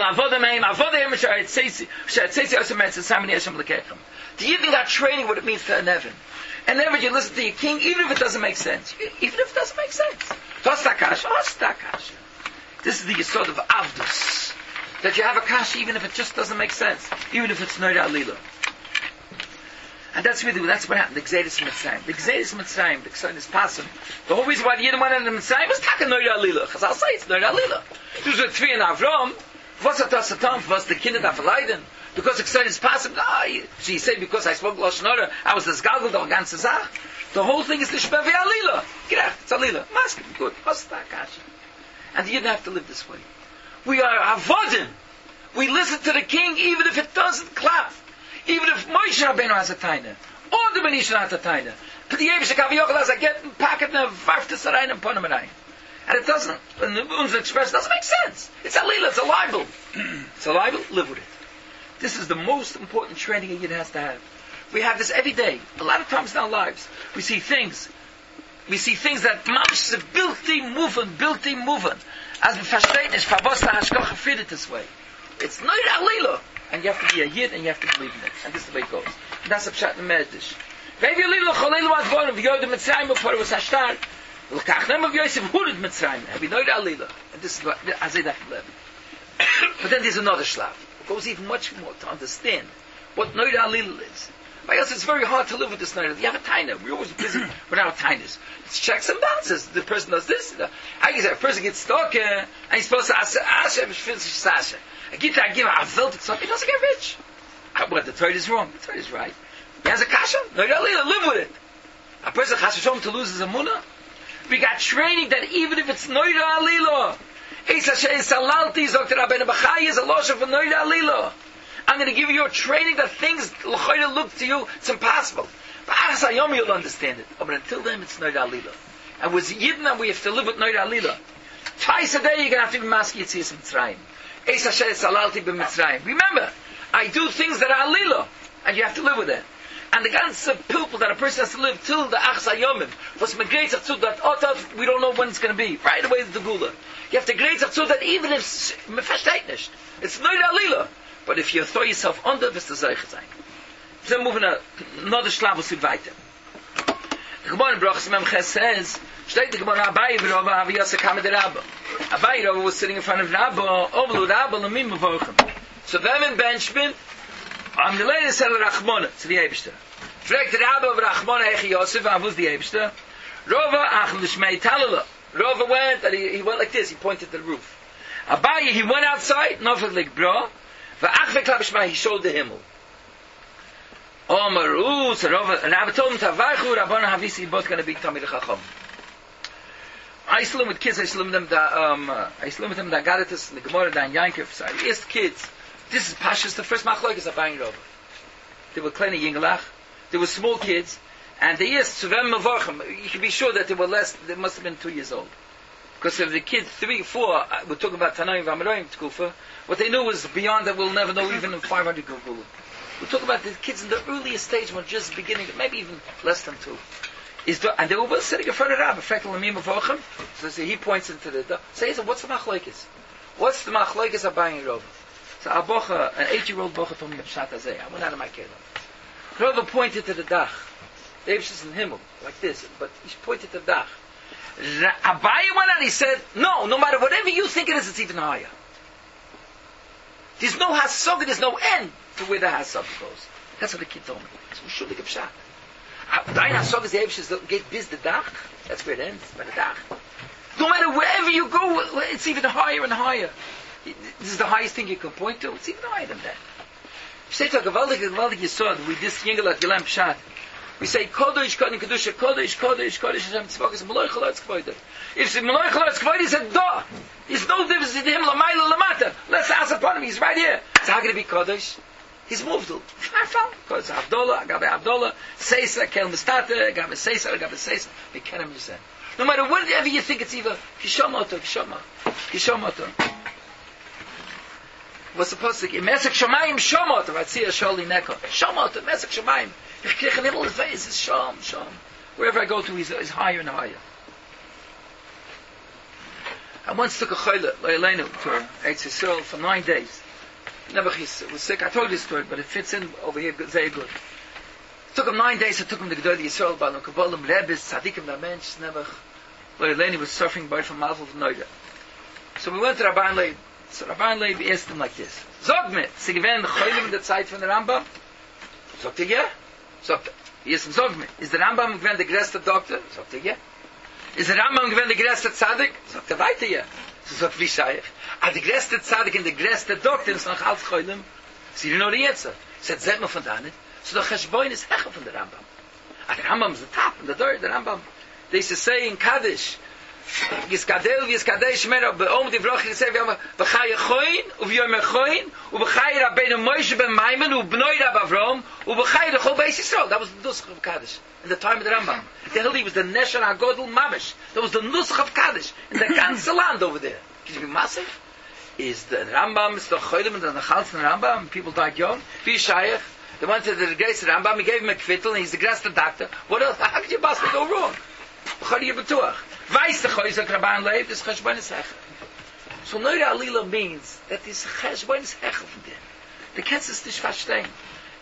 Yidden got training what it means to an Evan. And never you listen to your king, even if it doesn't make sense. Even if it doesn't make sense. Hostakasha. This is the yesod of Avdus. That you have a kasha even if it just doesn't make sense. Even if it's Noida Alila. And that's what happened. The Gzeiris Mitzrayim. The Gzeiris Mitzrayim, the Gzeiris Pasim. The whole reason why the Yidden went into Mitzrayim was Taka Noida Alila. Because I'll say it's Noida Alila. This was Tzvi and Avram. What's a Tasatam? Was the Kinder of Leiden? Because the is passing, she said, because I spoke Lashon Hara, I was this galgal, the ganze Sach. The whole thing is the Shpevi Alila. Gerecht, it's Alila. Masking, good. Hostakasha. And you didn't have to live this way. We are avodim. We listen to the king even if it doesn't clap. Even if Moshe Rabbeinu has a taina. Or the Benishan has a taina. But the Eibush Kaviyochel has a getting packet and a varftes rein and ponem rein. And it doesn't, and the expression doesn't make sense. It's Alila, it's a libel. It's a libel, live with it. This is the most important training a Yid has to have. We have this every day. A lot of times in our lives, we see things that mamish is built in moving. As we verstehen, is Fabosta Hashkocha fit it this way. It's not Alila. And you have to be a Yid and you have to believe in it. And this is the way it goes. And that's a pshat in Meddish. Maybe a little Cholelu was born of Yod Mitzrayim before it was Ashtar. L'kachnem of Yosef Hurid Mitzrayim. Have you known Alila? And this is what Azay Daf 11. But then there's another shlav. It goes even much more to understand what Noida Alila is. By us, it's very hard to live with this Noida. You have a taina. We're always busy with our tainas. It's checks and balances. The person does this. I guess a person gets stuck and he's supposed to ask Hashem, Sasha. I give a felt it something, he doesn't get rich. But the Torah is wrong. The Torah is right. He has a kasha. Noida Alila, live with it. A person has to lose his amunah. We got training that even if it's Noida Alila, I'm going to give you a training that things look to you, it's impossible. But Asayom, you'll understand it. But until then, it's Noida Alila. And with Yidna, we have to live with Noida Alila. Twice a day, you're going to have to be Maski Yitzis Mitzrayim. Remember, I do things that are Alila, and you have to live with it. And the ganze people that a person has to live till the Achsa Yomim was megretzach zu that we don't know when it's going to be. Right away to the Gula. You have to gretzach zu that even if it's it's Noida Alila. But if you throw yourself under, wirst du Zeiche sein. Then moving on another Schlaf, was wir weiter. The Gemara in Brachas Memches says, steht the Gemara Abayi v'Rava Avi Yosef Kamed Rabba. Abayi Rava was sitting in front of Rabba, Ovlu Rabba Lamim Mavochem. So them in Benjamin, am the lady said Rachmona to the Eibishter. Fragt the Rabba of Rachmona Echi Yosef, and who's the Eibishter? Rava Ach Lishmei Talala. Rava went, and he went like this, he pointed to the roof. Abayi, he went outside, Nofet like bro, V'ach v'klab Shema, he showed the Himmel. Omaru, so Rabba told him, Tavarchu, Rabbana Havisi, both going to be Tamid Chacham. I used to live with kids, I used to live with them, the Agaritas, the Gemara, the Yankov, so I asked kids, this is Pashas, the first Machlok is Abayi Rava. They were kleine Yingelach, they were small kids, and they asked, Suvem Mavorchem, you can be sure that they were they must have been 2 years old. Because if the kids 3, 4, we're talking about Tanaim V'Amaroim Tkufa, what they knew was beyond that we'll never know even in 500 Gugulu. We're talking about the kids in the earliest stage when just beginning, maybe even less than 2. And they were both sitting in front of Rabbi, Fekel Lamim Avochem. So he points into the door. So he said, what's the Machlokes? What's the Machlokes Abayi Rava? So a bocha, an 8-year-old bocha told me Pshat Azeh. I went out of my kelim. Rava pointed to the dach. The Eibush is in Himmel, like this, but he pointed to the dach. Abayi went out, he said, no matter whatever you think it is, it's even higher. There's no hasaga, there's no end to where the hasaga goes. That's what the kid told me. So we should look at Pshat. Dein hasaga is the Eibush get bis the dach. That's where it ends, by the dach. No matter wherever you go, it's even higher and higher. This is the highest thing you can point to. It's even higher than that. Say to a gewaldig yesod, we this yingel at Gelam Pshat. We say Kodesh, Kodesh, Kedusha, Kodesh, Kodesh, Kodesh, Hashem Tzvok, Maloi Chalotz Kvoida. If it's Maloi Chalotz Kvoida, he said, Doh! There's no difference in him, Lamaila, Lamata. Let's ask upon him, he's right here. It's how can it be Kodesh? He's moved. I found Kodesh Abdullah, Agabe Abdullah, Seisa, Kel Mistate, Agabe Seisa, Agabe Seisa, Bekenem Yuseh. No matter whatever you think, it's either Kishomoto, Kishomoto. Was supposed to Mesek Shomayim Shomoto, Ratzia Sholi Neko. Shomoto, Mesek Shomayim. Is Shom. Wherever I go to, he's higher and higher. I once took a chayla, Leilenu, for Eitz Yisrael for 9 days. Nebuchadnezzar was sick. I told you this story, but it fits in over here very good. It took him 9 days. I took him to Gedol Yisrael, Balam Kabbalim, Rebbe's, Tzadikim, Lamensh, Nebuch. Leilenu was suffering by from Malchus of Noida. So we went to Rabban Leib. So Rabban Leib asked him like this. Sag mir, sie gewähnen die Chaylim in der Zeit von der Rambam? Sagt ja. Sagt yes, sag mir, ist der Rambam gewähnt der größte Doktor? Sagt ja. Ist der Rambam gewähnt der größte Tzadik? Sagt weiter ja. So sagt wie Scheich. Aber der größte Tzadik und der größte Doktor ist noch als Chaylim. Sie sind nur jetzt. Sagt, seht mal von da nicht. So doch Cheshboin ist Hecher von der Rambam. Aber der Rambam ist der Tap und der Rambam. They used to say in Kaddish, Yiskadel v'yiskadei shmera be'om divrach yisei v'yom v'chai yechoin u'v'yom yechoin u'v'chai Rabbeinu Moshe ben Maimon u'b'noi Rab Avrom u'v'chai l'chol Beis Yisrael. That was the Nusach of Kaddish in the time of the Rambam. The Hilli was the Nesher HaGodel Mamish. That was the Nusach of Kaddish in the ganze land over there. Can you be massive? Is the Rambam, is the Cholim and the Nachals and the Rambam, people died young. V'yishayach, they went to the greatest Rambam, he gave him a kvittel and he's the greatest doctor. What else? How could you possibly go wrong? Chari Yibatuach. Weiß the Choyzak Rabban Leib, this Cheshbon is Hecher. So Noida Alila means that this Cheshbon is Hecher from them. The kids is nicht verstehen.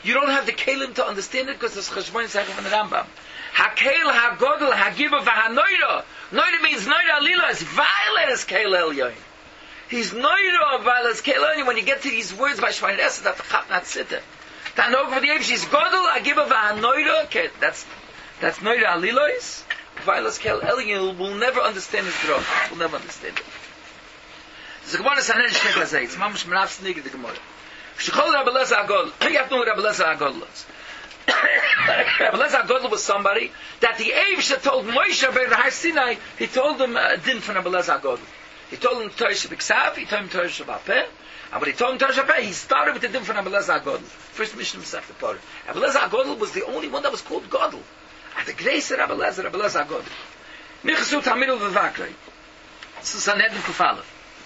You don't have the kelim to understand it because there's cheshbon sechem from the Rambam. Hakel hagodel hagiva v'hanoira. Noira means noira alila is violet kel elyon. He's noira violet kel elyon. When you get to these words by Shvayin Esed, that the chat not sitter. Tanov for the Eibush is godel hagiva v'hanoira. Okay, that's noira alila is violet kel elyon. Will never understand his growth. Will never understand it. The Gemara Sanhedrin Shmei Lazay. It's mamash menafs nigid the Gemara. Shechol Rabbi Lezer Agodl. You have to know what Rabbi Lezer Agodl is. Rabbi Lezer Agodl was somebody that the Eibush told Moshe about the Har Sinai. He told him din from Rabbi Lezer Agodl. He told him Torah Shebiksav. He told him Torah Shebapeh. And when he told him Torah Shebapeh, he started with the din from Rabbi Lezer Agodl. First mission of Masechet Torah. Rabbi Lezer Agodl was the only one that was called Godl. At the grace of Rabbi Lezer Agodl. Nichsu Tamilu V'Vakrei. This is Sanhedrin Kufalev.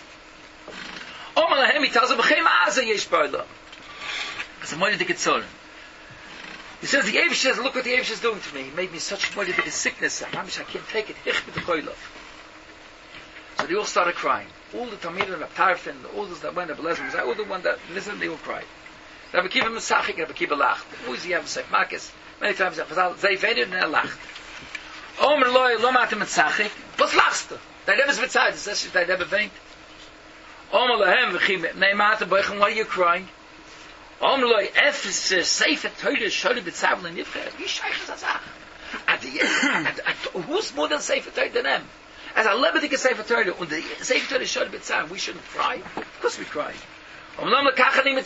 He tells him, he says, the Eibush says, look what the Eibush is doing to me. He made me such a sickness. I can't take it. So they all started crying. All the Talmidim and Tarfin, all those that went to Belezim, all the one that listened, they all cried. Rabbi Kiva Mesachik, Rabbi Kiva lacht. Who is he having said? Marcus. Many times, they fainted and lacht. Omer loy, lo matem Mesachik. Was lachst du? They never bezahlt. It says they never faint. What are you crying? Who's more than Sefer Torah than them? As a Levitic is Sefer Torah, and the Sefer Torah showed b'tzav, we shouldn't cry? Of course we cry. I'm laughing,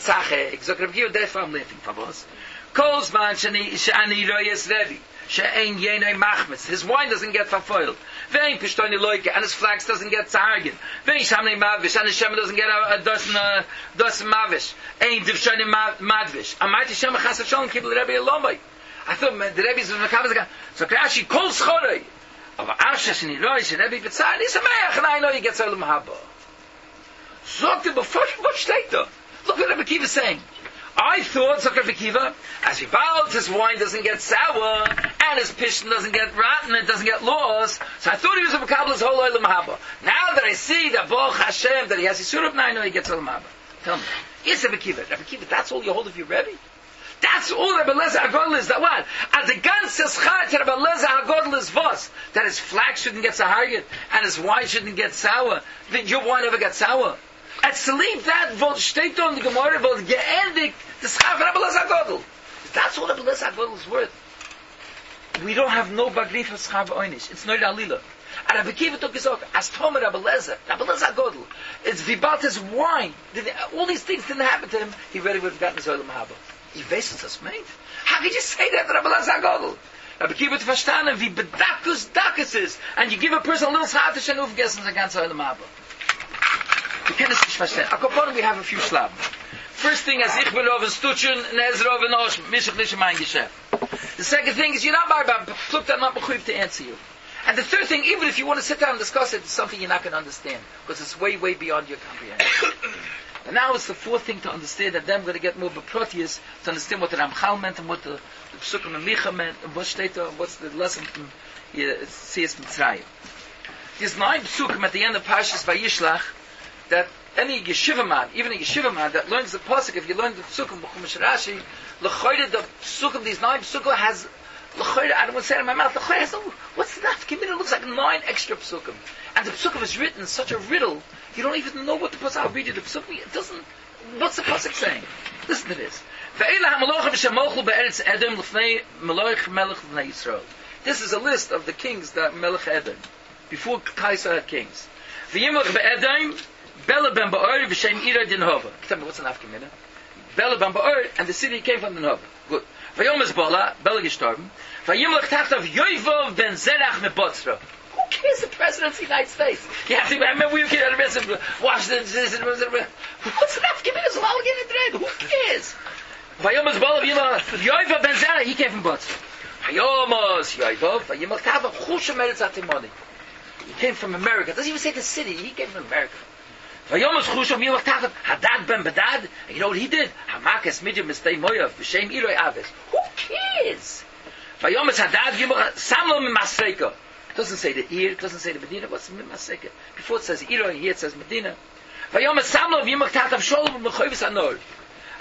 Favos. Kolzman shani royes Revi. She'ein yenei machmetz. His wine doesn't get verfoiled. Vein pishtoni loike, and his flax doesn't get zahargen. Vein shamnei mavish, and his shem doesn't get a dozen mavish. Ein divshoni madvish. Amarti shem chasav shalom kibel Rebbe Elomai. I thought the Rebbe's was makav. So Krashi kol schorei. Aber Arsha shani roi she Rebbe betzah. He's a meach, and I know he gets olam haba. Zogte before what steht da? Look what Rebbe Kiva is saying. I thought, Zok Rebbe Kiva, as he vowed, his wine doesn't get sour, and his piston doesn't get rotten, it doesn't get lost, so I thought he was a Makabel's whole Olam Haba. Now that I see that Baruch Hashem, that he has Yisur, now I know he gets Olam Haba. Tell me, yes, Rebbe Kiva, that's all you hold of your Rebbe? That's all Rebbe Lezer HaGodl is, that what? As the ganze Schar to Rebbe Lezer HaGodl is was, that his flax shouldn't get Saharget, and his wine shouldn't get sour, that your wine never gets sour. At Salim, that what steht on the Gemara, what geendigt the Schar for Rebbe Lezer HaGodl. That's all Rebbe Lezer HaGodl is worth. We don't have no bagrif of Schar v'oinish. It's no Alila. And Rebbe Kiva took his oath, as Tomer Rebbe Lezer HaGodl, it's Vibat his wine. All these things didn't happen to him, he really would have gotten his Olam Haba. He wastes us, mate. How could you say that to Rebbe Lezer HaGodl? Rebbe Kiva to verstanden, wie bedakus is, and you give a person a little Satish and aufgessen the ganze Olam Haba. You can't verstehen. Akopon, we have a few slabs. First thing is, ich bin over Stutchen, Nezra over Nosh, Mishach Nish mein Geschäft. The second thing is, you're not plucked and not bechuv to answer you. And the third thing, even if you want to sit down and discuss it, it's something you're not going to understand, because it's way, way beyond your comprehension. And now it's the fourth thing to understand, that then we're going to get more beprotius, to understand what the Ramchal meant, and what the Psukim and Micha meant, and what's the lesson from Siyas Mitzrayim. There's 9 Psukim at the end of Parshas Vayishlach, that any yeshiva man, even a yeshiva man that learns the pasuk, if you learn the psukim, b'chumash Rashi, l'choyre the psukim, these 9 psukim has, l'choyre, I don't want to say it in my mouth, l'choyre has, what's that? It looks like 9 extra psukim. And the psukim is written in such a riddle, you don't even know what the pasuk, I'll read you the psukim, it doesn't, what's the pasuk saying? Listen to this. This is a list of the kings that Melech Edom, before Kaisar had kings. Bela ben Ba'or v'shem Ira din Hova. Tell me, what's an Afkamina? Bela ben Ba'or, and the city came from the Hova. Good. Vayom is Bala, Bela gestorben. Vayimlach tacht of Yoivov ben Zerach meBotzra. Who cares the president of the United States? You have to remember, we can watch this. What's an Afkamina? It's all getting dread. Who cares? Vayom is Bala, Yoivov ben Zerach, he came from Botzra. Vayom is Yoivov, Vayimlach tacht of Chusha Meretz Atimoni. He came from America. It doesn't even say the city, he came from America. Vayomas Chusham Yilach Tachat Hadad ben Badad. And you know what he did? Hamakas Midyam Mistei Moyav B'Shem Iroi Aves. Who cares? Vayomas Hadad Yilach Samlo Masreka. It doesn't say the ear. It doesn't say the Medina. What's the Masreka? Before it says Iroi, here it says Medina. Vayomas Samlo Yilach Tachat Sholom Mechovis Anor.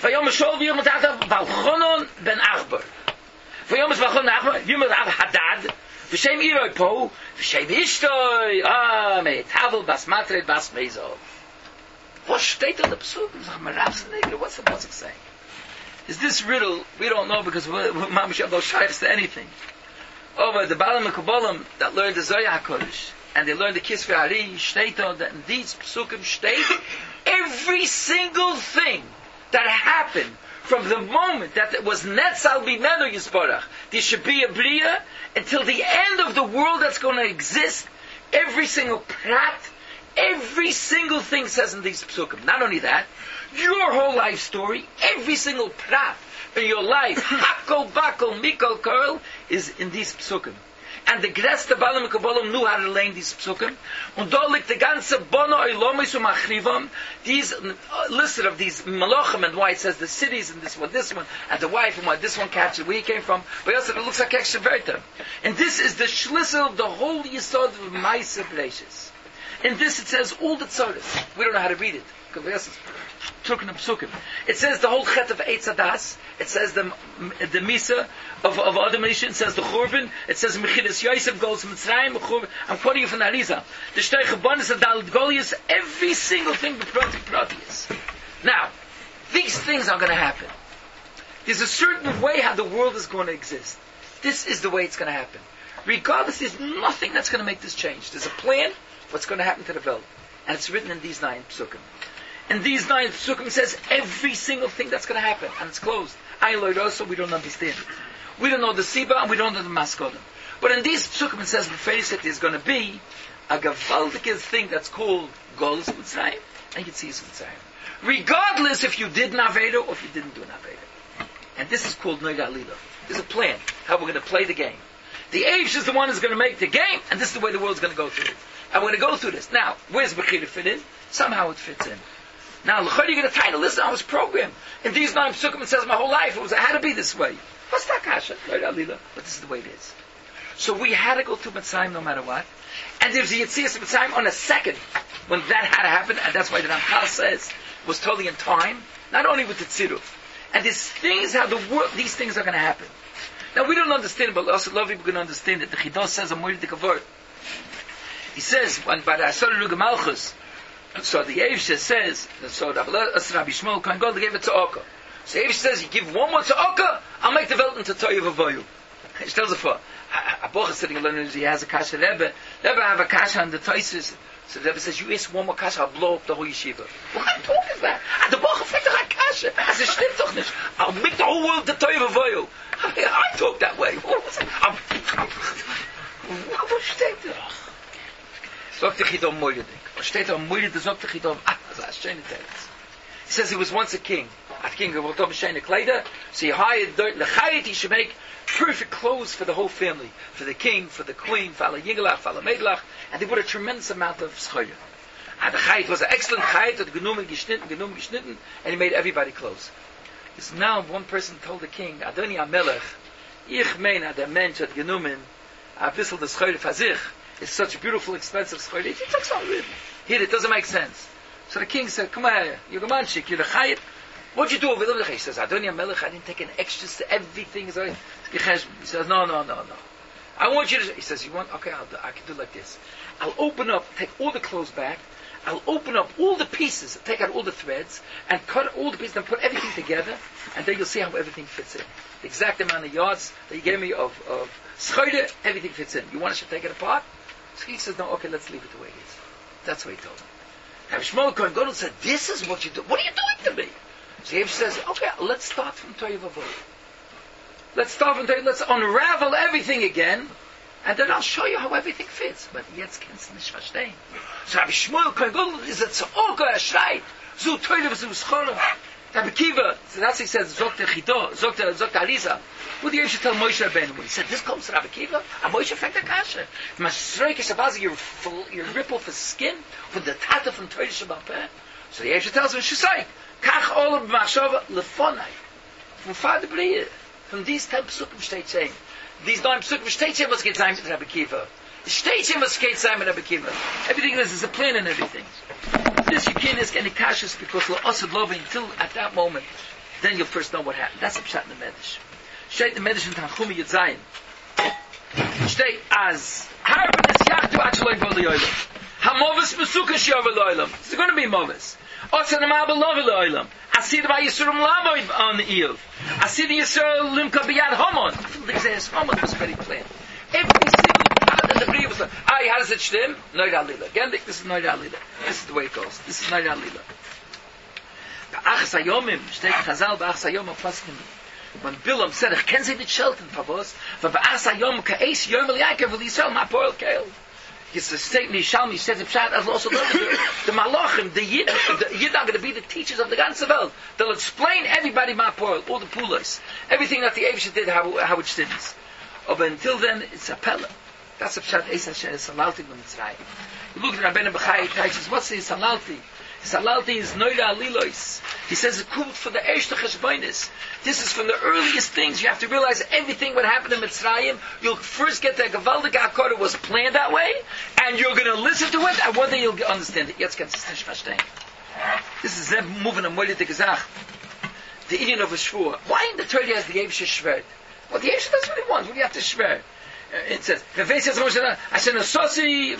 Vayom Shol v'yom Tata Valchonon ben Achbar. Vayom Valchonon Achbar. V'yom Hadad. V'shem Iroi Po. V'shem Ishtoi. Me Tavel Bas Matred Bas Mezov. What steht on the Pesuk? What's the Pesuk saying? Is this riddle? We don't know because Mamash Yablo shaykhs to anything. Over the Balam and Kabbalim that learned the Zohar HaKodesh and they learned the Kisvei Ari, steht on that in these Pesukim state every single thing that happened from the moment that it was Netzal Bimenu Yisborach, there should be a Bria until the end of the world that's going to exist. Every single prat, every single thing says in these Pesukim. Not only that, your whole life story, every single prat in your life, Hakol Bakol Mikol Karl, is in these Pesukim. And the Greste Balam Kabbalim knew how to learn these Pesukim. Und da liegt the ganze Bono Eilomis und Machrivam, these listed of these Malachim and why it says the cities and this one, and the wife and why this one captured where he came from. But also it looks like extra verta. And this is the Schlüssel of the whole Yisod of Maaseh Bereishis. In this it says all the tzoros. We don't know how to read it. It says the whole chet of Eitz Hadas. It says the Misa of Adam Rishon. It says the Churban. It says Mechilas Yosef goes to Mitzrayim. I'm quoting you from the Arizal. The Shtei Chabonis and Dalet Goliath. Every single thing Proteus. Now, these things are going to happen. There's a certain way how the world is going to exist. This is the way it's going to happen. Regardless, there's nothing that's going to make this change. There's a plan. What's going to happen to the world, and it's written in these 9 Pesukim. In these 9 Pesukim says every single thing that's going to happen, and it's closed. I learned also we don't understand it. We don't know the Siba, and we don't know the Maskodim. But in these Pesukim it says that there's going to be a gewaltige thing that's called Golus Mitzrayim, and you can see it's Mitzrayim. Regardless if you did Naveda or if you didn't do Naveda. And this is called Noga Lila. There's a plan how we're going to play the game. The Eish is the one who's going to make the game, and this is the way the world's going to go through it. And we're going to go through this. Now, where's Bechira fit in? Somehow it fits in. Now, L'chayr, you're going to try to listen. I was programmed. In these 9 Pesukim, it says my whole life it had to be this way. What's that kasha? But this is the way it is. So we had to go through Mitzrayim no matter what. And there's a Yetzias of Mitzrayim on a second when that had to happen. And that's why the Ramchal says it was totally in time. Not only with the Tziruf. And there's things how the world, these things are going to happen. Now, we don't understand it, but also love people can understand it. The Chidos says a Moed Dikavor. He says, when by the Asar Ruga Malchus, so the Eish says, so Rabbi Shmuel Kohen Gadol gave it to Oka. So Eish says, you give one more to Oka, I'll make the Welt into Toyev Avoyu. He tells it for, a Boch is sitting alone, he has a kasha Rebbe have a kasha on the Toises. So the Rebbe says, you ask one more kasha, I'll blow up the whole yeshiva. What kind of talk is that? And the Boch affects a kasha. As a stimmt doch nicht. I'll make the whole world the Toyev Avoyu. I talk that way. What was it? What steht da? Sagt der Chidom Moededik. Was steht da Moededik, sagt der Chidom, das ist ein schöner Text. He says he was once a king. A king wollte have schöne Kleider, so he hired the Chayit, he should make perfect clothes for the whole family. For the king, for the queen, for alle Yigelach, for alle Meidlach, and they put a tremendous amount of scholle. And the Chayit was an excellent Chayit, had genommen, geschnitten, and he made everybody clothes. So now one person told the king, Adoni HaMelech, ich meine, der Mensch hat genommen, a bissel des scholle für sich. It's such a beautiful, expensive scholle. He took some of it. Here, it doesn't make sense. So the king said, come on, you're a manchik, you're a chayit. What'd you do over there? He says, Adoni HaMelech, I didn't take an extras to everything. He says, no. I want you to, he says, you want, okay, I can do like this. I'll open up, take all the clothes back, I'll open up all the pieces, take out all the threads, and cut all the pieces, and put everything together, and then you'll see how everything fits in. The exact amount of yards that you gave me of schoide, everything fits in. You want us to take it apart? So he says, no, okay, let's leave it the way it is. That's what he told him. Now Shmuel Kohen Gadol said, this is what you do. What are you doing to me? So he says, okay, let's start from Toyev Avoyu. Let's unravel everything again, and then I'll show you how everything fits. But jetzt kannst du nicht verstehen. So Rabbi Shmuel Kohen Gadol is a tzorka, schreit, so Toyev, so schorah. Rabbi Kiva, so that's he says, Zok Chido, Zok Arisa. What do you should tell Moshe Rabbeinu? He said, this comes to Rabbi Kiva, and Moshe fekta kasha. Masreik Shabazi, you're ripple for skin, with the tata from Torah Shabbat Peh. So the Yesha tells him, Shusay, Kach Olam Machshava Lefonai. From Father Bria, from these 10 Pesukim steht saying, these 9 Pesukim steht saying, was geht sein mit Rabbi Kiva. Steht saying, was geht sein mit Rabbi Kiva. Everything is a plan and everything. This you can't ask any kashas because Asad loving until at that moment then you'll first know what happened. That's the pshat in the Medrash. Steht in the Medrash in Tanchumi Yud Zayin. Steht as Harben es Yachtu Achloi Voli Oilam. HaMovis Mesukas Yovel Oilam. It's going to be Movis. Osa Namabel Lovel Oilam. Asid by Yisurum Laboid on the Eel. Asid Yisrael Limka Biyad Homon. The Xeris Homon was very clear. Every single part in the brief was like, how does it stem? Noida Lila. Again, this is Noida Lila. This is the way it goes. This is Noida Lila. Ba'achas Hayomim, steht Chazal Ba'achas Hayomim Paskin. When Bilam said, ich kenne sie nicht schelten, Favos, but Ba'achas Hayomim Ka'es Yom El Yaakov El Yisrael Ma'poel Keil. It's the statement Yishalmi says in Pshat as also the Malachim, the Yid are going to be the teachers of the ganze Welt. They'll explain everybody Ma'poel, all the Pulos, everything that the Eivisha did, how it stems. But until then, it's a Pella. That's a Pshat Eis Hashem, Salalti B'Mitzrayim. You look at Rabbeinu B'chai, he says, what's the Salalti? Salalti is Noida Lilois. He says a kult for the Ershta Cheshbonis. This is from the earliest things. You have to realize everything what happened in Mitzrayim. You'll first get that Gavaldik HaKodah was planned that way, and you're going to listen to it, and one day you'll understand it. Jetzt kannst du es nicht verstehen. This is them moving a moilite Gezach. The Indian of a Shvur. Why in the Torah has the Yevshe Shvert? Well, the Yevshe does what he wants. What do you have to Shvert? It says, Asher Nososi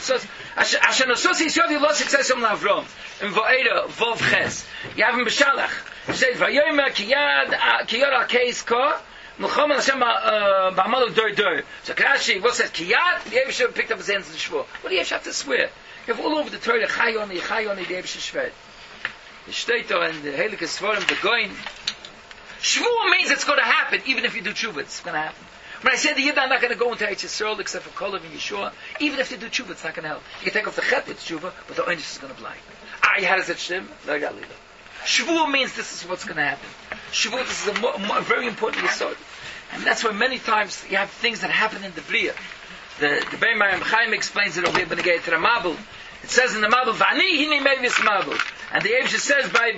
Yisodi Lo Successum Lavrom in Vo'eda Vov Ches Yavim B'Shalach. It says, Vayomer Kiyad Al Keis Ko Mulchom Al Hashem Ba'amalu Dor Dor. So Rashi, what says Kiyad? The Yevshe picked up his hands and swore. What do you have to swear? You have all over the Torah Chayoni, the Yevshe Shved. The Shteito and the Heilige Svarim, the Goin. Shvur means it's going to happen, even if you do tshuva, it's going to happen. When I say the Yid are not going to go into Eretz Yisrael except for Kolav and Yeshua, even if they do tshuva, it's not going to help. You can take off the chet with tshuva, but the oinish is going to blind. How does it stem? No, Shvur means this is what's going to happen. Shvur, this is a very important yesod. And that's why many times you have things that happen in the Bria. The Bein Maram Chaim explains it over here, to the Mabul. It says in the Mabul, V'ani hini mevis Mabul. And the Eivisha says by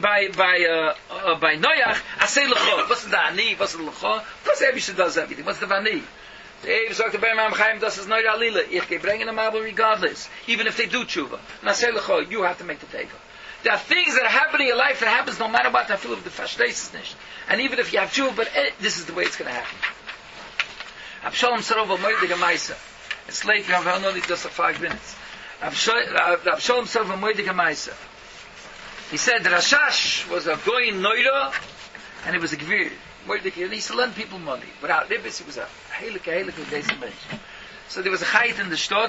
Noach, Asay L'cho. What's the Ani? What's the L'cho? Of course the Eivisha does everything. What's the Vani? The Eivisha sagt the Bein Maram Chaim, das is Noida Lila. Ich can bring in the Mabul regardless. Even if they do tshuva. And Asay L'cho, you have to make the takeoff. There are things that happen in your life that happens no matter what. I feel of the fashdeis nicht. And even if you have tshuva, but this is the way it's going to happen. Abshalom Sarov Moedige Maisa. It's late, we have only just 5 minutes. Abshalom Sarov Moedige Maisa. He said that Rashash was a goyin noira, and he was a gvir. Moedige, and he used to lend people money. Without ribbis, he was a heilige mensch. So there was a chayit in the shtod,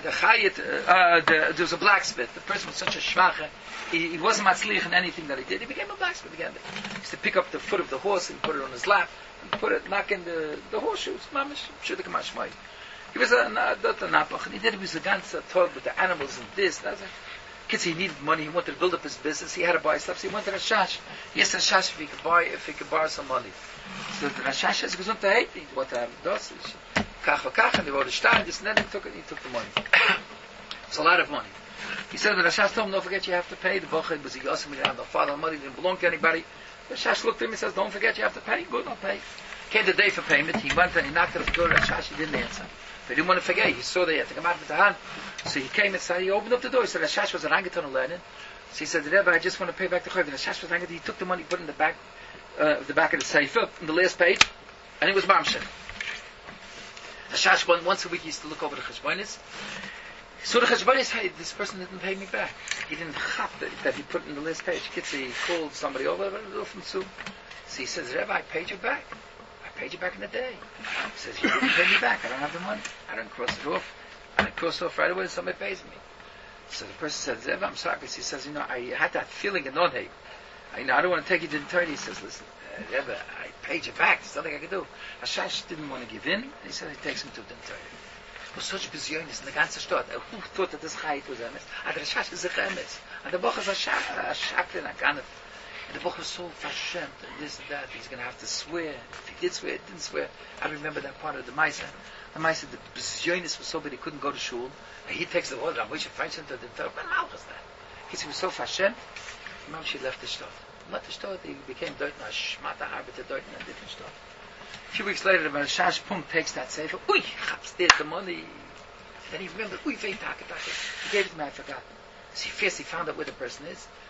there was a blacksmith. The person was such a shvache, he wasn't matzlich in anything that he did. He became a blacksmith again. He used to pick up the foot of the horse and put it on his lap, and knock in the horseshoes. Mamish, shuddik mashmai. He was a napach, and he was a ganze talk with the animals and this. That's it. Kids, he needed money. He wanted to build up his business. He had to buy stuff. So he went to Rashash. Yes, Rashash, if he could borrow some money. So the Rashash says, "Gesund to hate. What to have does? Kach, and they wrote a star, and then he took the money. It's a lot of money. He said, the Rashash told him, don't forget you have to pay. The Bochid was a Yosemite, the father, the money didn't belong to anybody. The Rashash looked at him and says, don't forget you have to pay. Good, I'll pay. Came the day for payment. He went and he knocked at the door. Rashash, he didn't answer. But he didn't want to forget. He saw they had to come out with the hand. So he came inside. He opened up the door. He said, Rashash was an Angaton learning. So he said, Rebbe, I just want to pay back the Chayv. The Rashash was Angaton. He took the money, put it in the back of the Sefer, in the last page, and it was Mamshech. Rashash once a week he used to look over the Cheshbonis. So the Cheshbonis, hey, this person didn't pay me back. He didn't chap that he put in the last page. He called somebody over from Sue. So he says, Rebbe, I paid you back. I paid you back in the day. He says, you didn't pay me back. I don't have the money. I don't cross it off. I cross it off right away and somebody pays me. So the person says, Rebbe, I'm sorry. Because he says, I had that feeling in non-hate. I don't want to take you to the attorney. He says, listen, Rebbe, I paid you back. There's nothing I can do. Rashash didn't want to give in. And he said he takes him to the attorney. It was such bizyonis in the ganze Stadt. Who thought that this chayit was emes? And the Rashash is a chemes. And the Boch is a shakrin, a ganef. And the Boch was so fashemt and this and that. He's going to have to swear. If he did swear, he didn't swear. I remember that part of the Maisa. The Maisa, the bizyonis was so bad he couldn't go to shul. And he takes the order. I'm wishing Feinstein to the Torah. When how was that? He was so fashemt. Mom, she left the Stadt. Left the Stadt. He became Deutner. Shmata Arbiter Deutner in a different Stadt. A few weeks later, the Rashash Punk takes that sefer. Ui, there's the money. Then he remembered, ui, he gave it to me, I forgot. So he found out where the person is.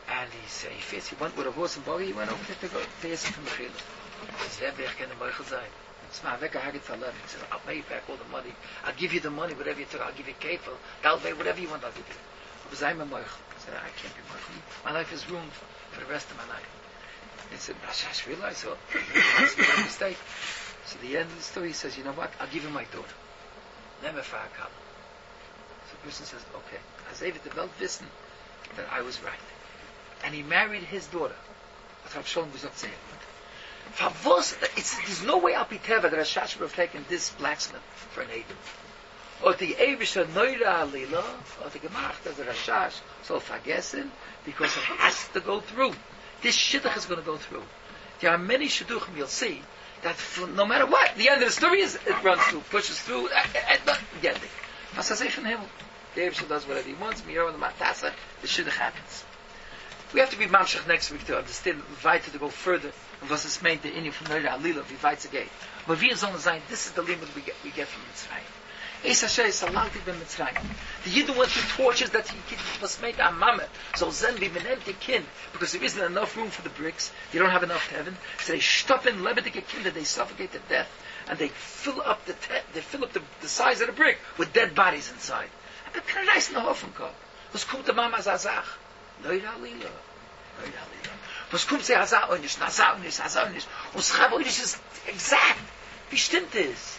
And he went with a horse and buggy, he went over to go to Yisrael from the Chila. He said, Rebbe, ich kann den Meuchel sein. It's my Wecker Hagit Taleb. He said, I'll pay you back all the money. I'll give you the money, whatever you took. I'll give you kefil, dalvei, whatever you want, I'll give you. But I'm a Meuchel. He said, I can't be Meuchel. My life is ruined for the rest of my life. He said, Rashash realized, so it's a mistake. So the end of the story, he says, you know what? I'll give you my daughter. Never Fahakal. So the person says, okay. As David the Welt wissen that I was right. And he married his daughter. That's how Shalom was not saying. There's no way Al Piteva that Rashash would have taken this blacksmith for an Edom. Or the Eibisha Noira Alila, or the Gemacht as a Rashash, so Fagesin, because it has to go through. This Shidduch is going to go through. There are many Shidduchim you'll see that no matter what, the end of the story is it runs through, pushes through, the ending. As I say from him, the Eibisha does whatever he wants, Miyar and the Matasa, the Shidduch happens. We have to be mamshach next week to understand, weiter to go further, and was es meint the Indian from Noira Alila, wie weit ze geht. But wir sollen sein, this is the limit we get from Mitzrayim. Es Hashem is alalti ben Mitzrayim. The Yidden went through tortures that he was made a mama. So then we an empty kin, because there isn't enough room for the bricks, they don't have enough heaven, so they stop in lebedige kinder, they suffocate to death, and they fill up the size of the brick with dead bodies inside. And the Paradise in the Hoffenko. Was kommt der Mama Zazach? Noira Alila. Was kommt sie Hazah und nicht, Hazah und nicht. Und Schab und nicht ist exakt. Wie stimmt das?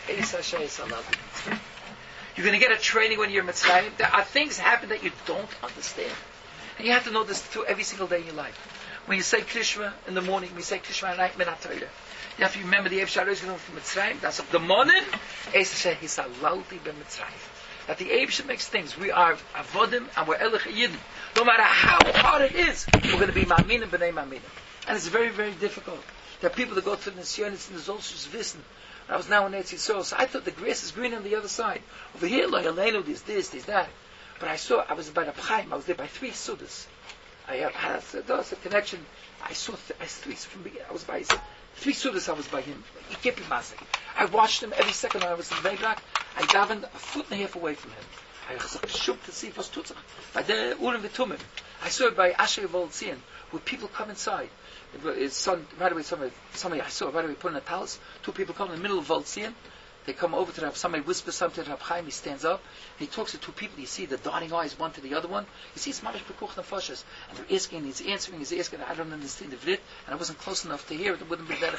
You're going to get a training when you're Mitzrayim. There are things happen that you don't understand. And you have to know this through every single day in your life. When you say Krishma in the morning, when you say Krishma at night, Minat Torah. You have to remember the Eibshar is going from Mitzrayim. That's of the morning. Hisalalti ben Mitzrayim. That the Eibshar makes things. We are Avodim and we're Elech Yidin. No matter how hard it is, we're going to be Ma'aminim b'nei Ma'aminim. And it's very, very difficult. There are people that go to the Nisyonis and the Zolshus Wissen. I was now in Eretz Yisrael, so I thought the grass is green on the other side. Over here, Lo Yaleinu, there's this, there's that. But I was by the Chaim, I was there by 3 Sudas. I had a connection. I saw 3 from the beginning. I was by 3 Sudas, I was by him. I watched him every second when I was in Veibrak. I davened a foot and a half away from him. I shook to see was tutzach. By the Urim V'tumim. I saw it by Asher Voltzian, where people come inside. Right away, somebody I saw right away put in a talis. 2 people come in the middle of Voltzian. They come over to Rab, somebody whispers something to Rab Chaim, he stands up, and he talks to 2 people, you see the darting eyes one to the other one, you see it's mamish bekuch nefashos, and they're asking, he's answering, I don't understand the vrit, and I wasn't close enough to hear it, wouldn't be better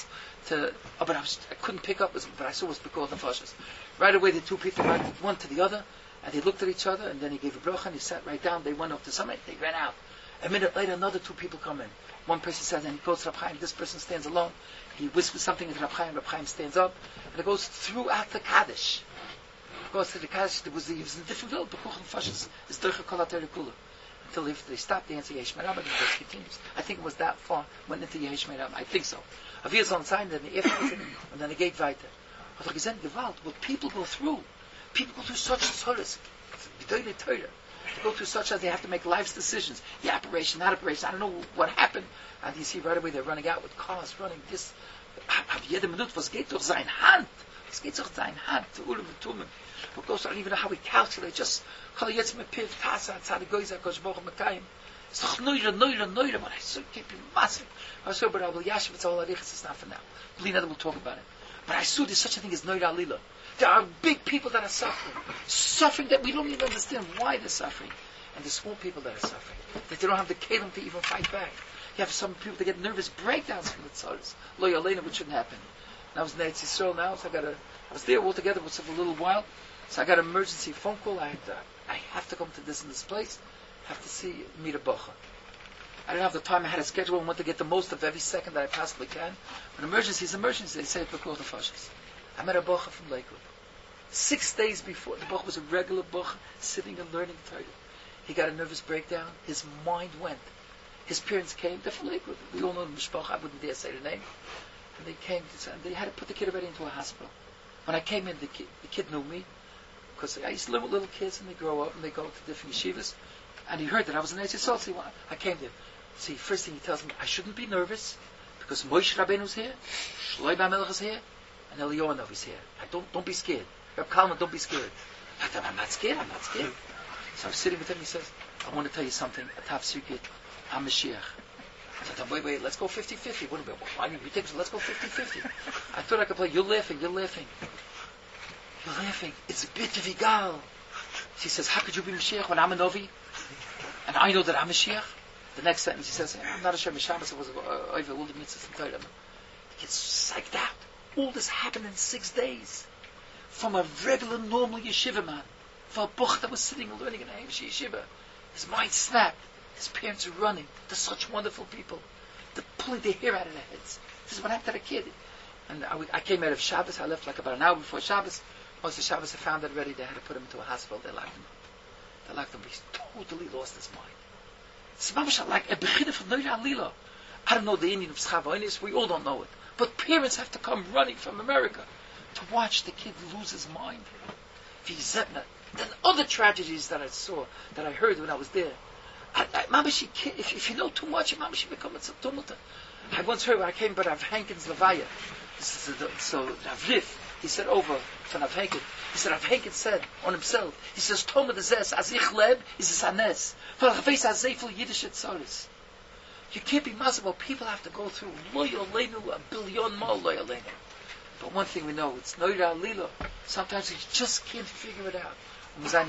but I couldn't pick up, but I saw it was bekuch nefashos. Right away the 2 people ran one to the other, and they looked at each other, and then he gave a bracha, and he sat right down, they went up to somebody, they ran out. A minute later, another 2 people come in. One person says, and he goes to Rab Chaim, this person stands alone. He whispers something to Rab Chaim stands up, and it goes throughout the Kaddish. It goes to the Kaddish, he was in a different world, Bekuch Nefashos is Derech Kol HaTorah Kula. Until if they stopped, they answer Yesh Me'Rabba, and it just continues. I think it was that far, went into Yesh Me'Rabba. I think so. Avir on sign, then the Efer, and then the gate weiter. But like I said, Gewalt, what people go through such tzoros. They go through such as they have to make life's decisions. The operation, that operation, I don't know what happened. And you see right away they're running out with cars, running this. Jede Minute, was geht durch sein Hand? Was geht durch sein Hand? To Urim V'tumim. What goes, I don't even know how we calculate. Just, Kol Yetz Mepiv, Tasa, Tzadik Goyza, Kosh Boch Mekayim. It's doch Neure, but I so keep you massive. I saw, but Abel Yashiv, it's all Arichas, it's not for now. Blina, we'll talk about it. But I saw there's such a thing as Noira Alila. There are big people that are suffering that we don't even understand why they're suffering. And the small people that are suffering, that they don't have the kelim to even fight back. You have some people that get nervous breakdowns from the tzaros. Lo Yaleinu, which shouldn't happen. And I was in Eretz Yisrael now, so I was there altogether for a little while. So I got an emergency phone call. I have to come to this place. I have to meet a bocha. I didn't have the time. I had a schedule. I want to get the most of every second that I possibly can. But emergency is emergency. They say it before the fashis. I met a bocha from Lakewood. 6 days before, the bocha was a regular bocha, sitting and learning Torah. He got a nervous breakdown. His mind went. His parents came. They're from Lakewood. We all know the mishpacha. I wouldn't dare say the name. And they came. And they had to put the kid already into a hospital. When I came in, the kid knew me. Because I used to live with little kids, and they grow up, and they go to different yeshivas. And he heard that I was in Eretz Yisrael, so I came there. See, first thing he tells me, I shouldn't be nervous, because Moshe Rabbeinu's here, Shloi HaMelech is here, and Eliyahu is here. Don't be scared. Reb Kalman, don't be scared. I'm not scared. So I was sitting with him, he says, I want to tell you something, a top secret. I'm Mashiach. I said, wait, let's go 50-50. Why do you think so? Let's go 50-50. I thought I could play, you're laughing. It's a bit of Igal. She says, how could you be Mashiach when I'm a Novi? And I know that I'm Mashiach? The next sentence he says, I'm not a Shem Shabbos, it was over all the mitzvahs and Torah. He gets psyched out. All this happened in 6 days. From a regular, normal yeshiva man. For a buch that was sitting and learning in a Hamish yeshiva. His mind snapped. His parents are running. They're such wonderful people. They're pulling their hair out of their heads. This is what happened to the kid. And I came out of Shabbos. I left like about an hour before Shabbos. Once the Shabbos I found it ready, they had to put him into a hospital. They locked him up. They locked him up. He's totally lost his mind. It's mamash like a beginning from Noira Alila. I don't know the Indian of Schavonis. We all don't know it. But parents have to come running from America to watch the kid lose his mind. Then other tragedies that I saw, that I heard when I was there. If you know too much, Mama, she becomes a tumult. I once heard when I came, but Rav Henkin's Levaya. So Rav Rif, he said over from Rav Henkin. He said Rav Henkin said on himself. He says, "Toma de zes as ich leb is a sanes. For Rav as zeifel Yiddish tzaris." You can't be miserable. People have to go through loyal leinu, a billion more loyal leinu. But one thing we know, it's noira lilo. Sometimes you just can't figure it out. Mavar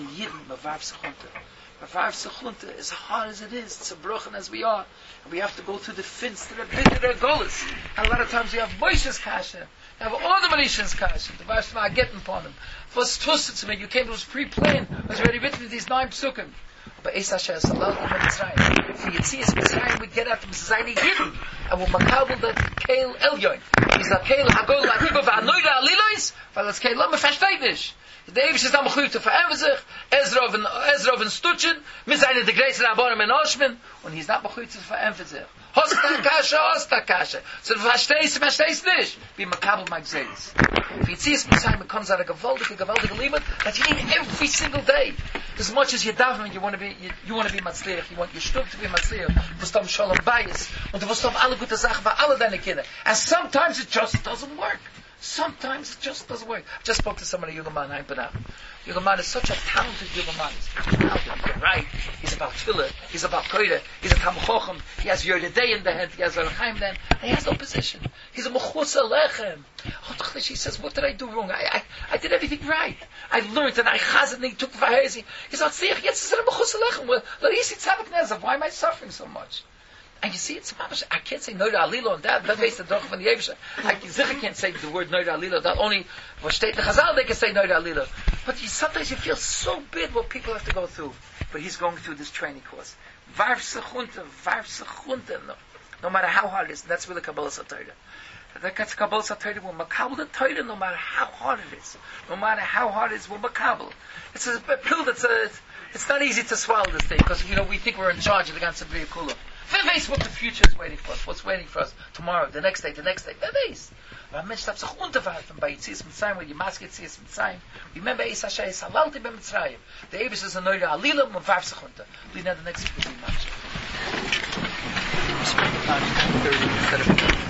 Sechunta, as hard as it is, it's a brochen as we are, and we have to go through the fins that are big to their golas. And a lot of times we have Moshe's kasha, you have all the Mauritians kasha, the Vashma getting upon them. First Tussit to me, you came to us pre-planned, it was already written in these 9 psukim. But Esau Sheh Salal to Mitzrayim. If you see us Mitzrayim, we'd get out to Mitzrayim Yidden, and we'll makabel the Keil Elyon. He's like Keil Hagol Latiba V'Anoida Alilois, but it's Keil Lama Versteinish. The Eivish is not mechuyev to verändern sich. Ezra of Stutchen, mit seinen de Greisen Rabbanim and Oshman, und he's not mechuyev to verändern sich. Hosta kasha. So du verstehst nicht. Wie makabel mag zeis. If you see us Mitzrayim, it comes out a gewaldige limit that you need every single day. As much as you daven, you want to be matzliach. You want your shtub to be matzliach. Du wirst haben Shalom Bayis. Und du wirst haben alle gute Sachen für alle deine Kinder. And sometimes it just doesn't work. Sometimes it just doesn't work. I just spoke to somebody, Yugaman Haimpanah. Yugaman is such a talented Yugaman. He's talented, right? He's about Tefillah. He's about Koyre. He's a Talmid Chacham. He has Yoreh Day in the hand. He has Arachaim then. He has no position. He's a Mechutz Alechem. He says, what did I do wrong? I did everything right. I learned and I chazed and he took Vahezi. He's not saying, yes, he's a Mechutz Alechem. Well, why am I suffering so much? And you see, it's mamash. I can't say Noida Alilo on that. That makes the Doch from the Yevsha. I can't say the word Noida Alilo. That only for State the Chazal they can say Noida Alilo. But sometimes you feel so bad what people have to go through. But he's going through this training course. Varv Sechunta. No matter how hard it is, that's really Kabbalah Satorah. That's Kabbalah Satorah. We'll makabel the Torah no matter how hard it is. No matter how hard it is, we'll makabel. It's a pill that's it's not easy to swallow this thing because we think we're in charge of the Ganze Bria Kula. Verwees what the future is waiting for us. What's waiting for us tomorrow, the next day. Verwees. Aber ein Mensch darf sich unterwerfen bei Yitzias Mitzrayim, weil die Maske Yitzias Mitzrayim. Remember, Esau Sheh Salalti bei Mitzrayim. The Eivish is a Noira Alila, und warf sich unter. We know the next 15 months.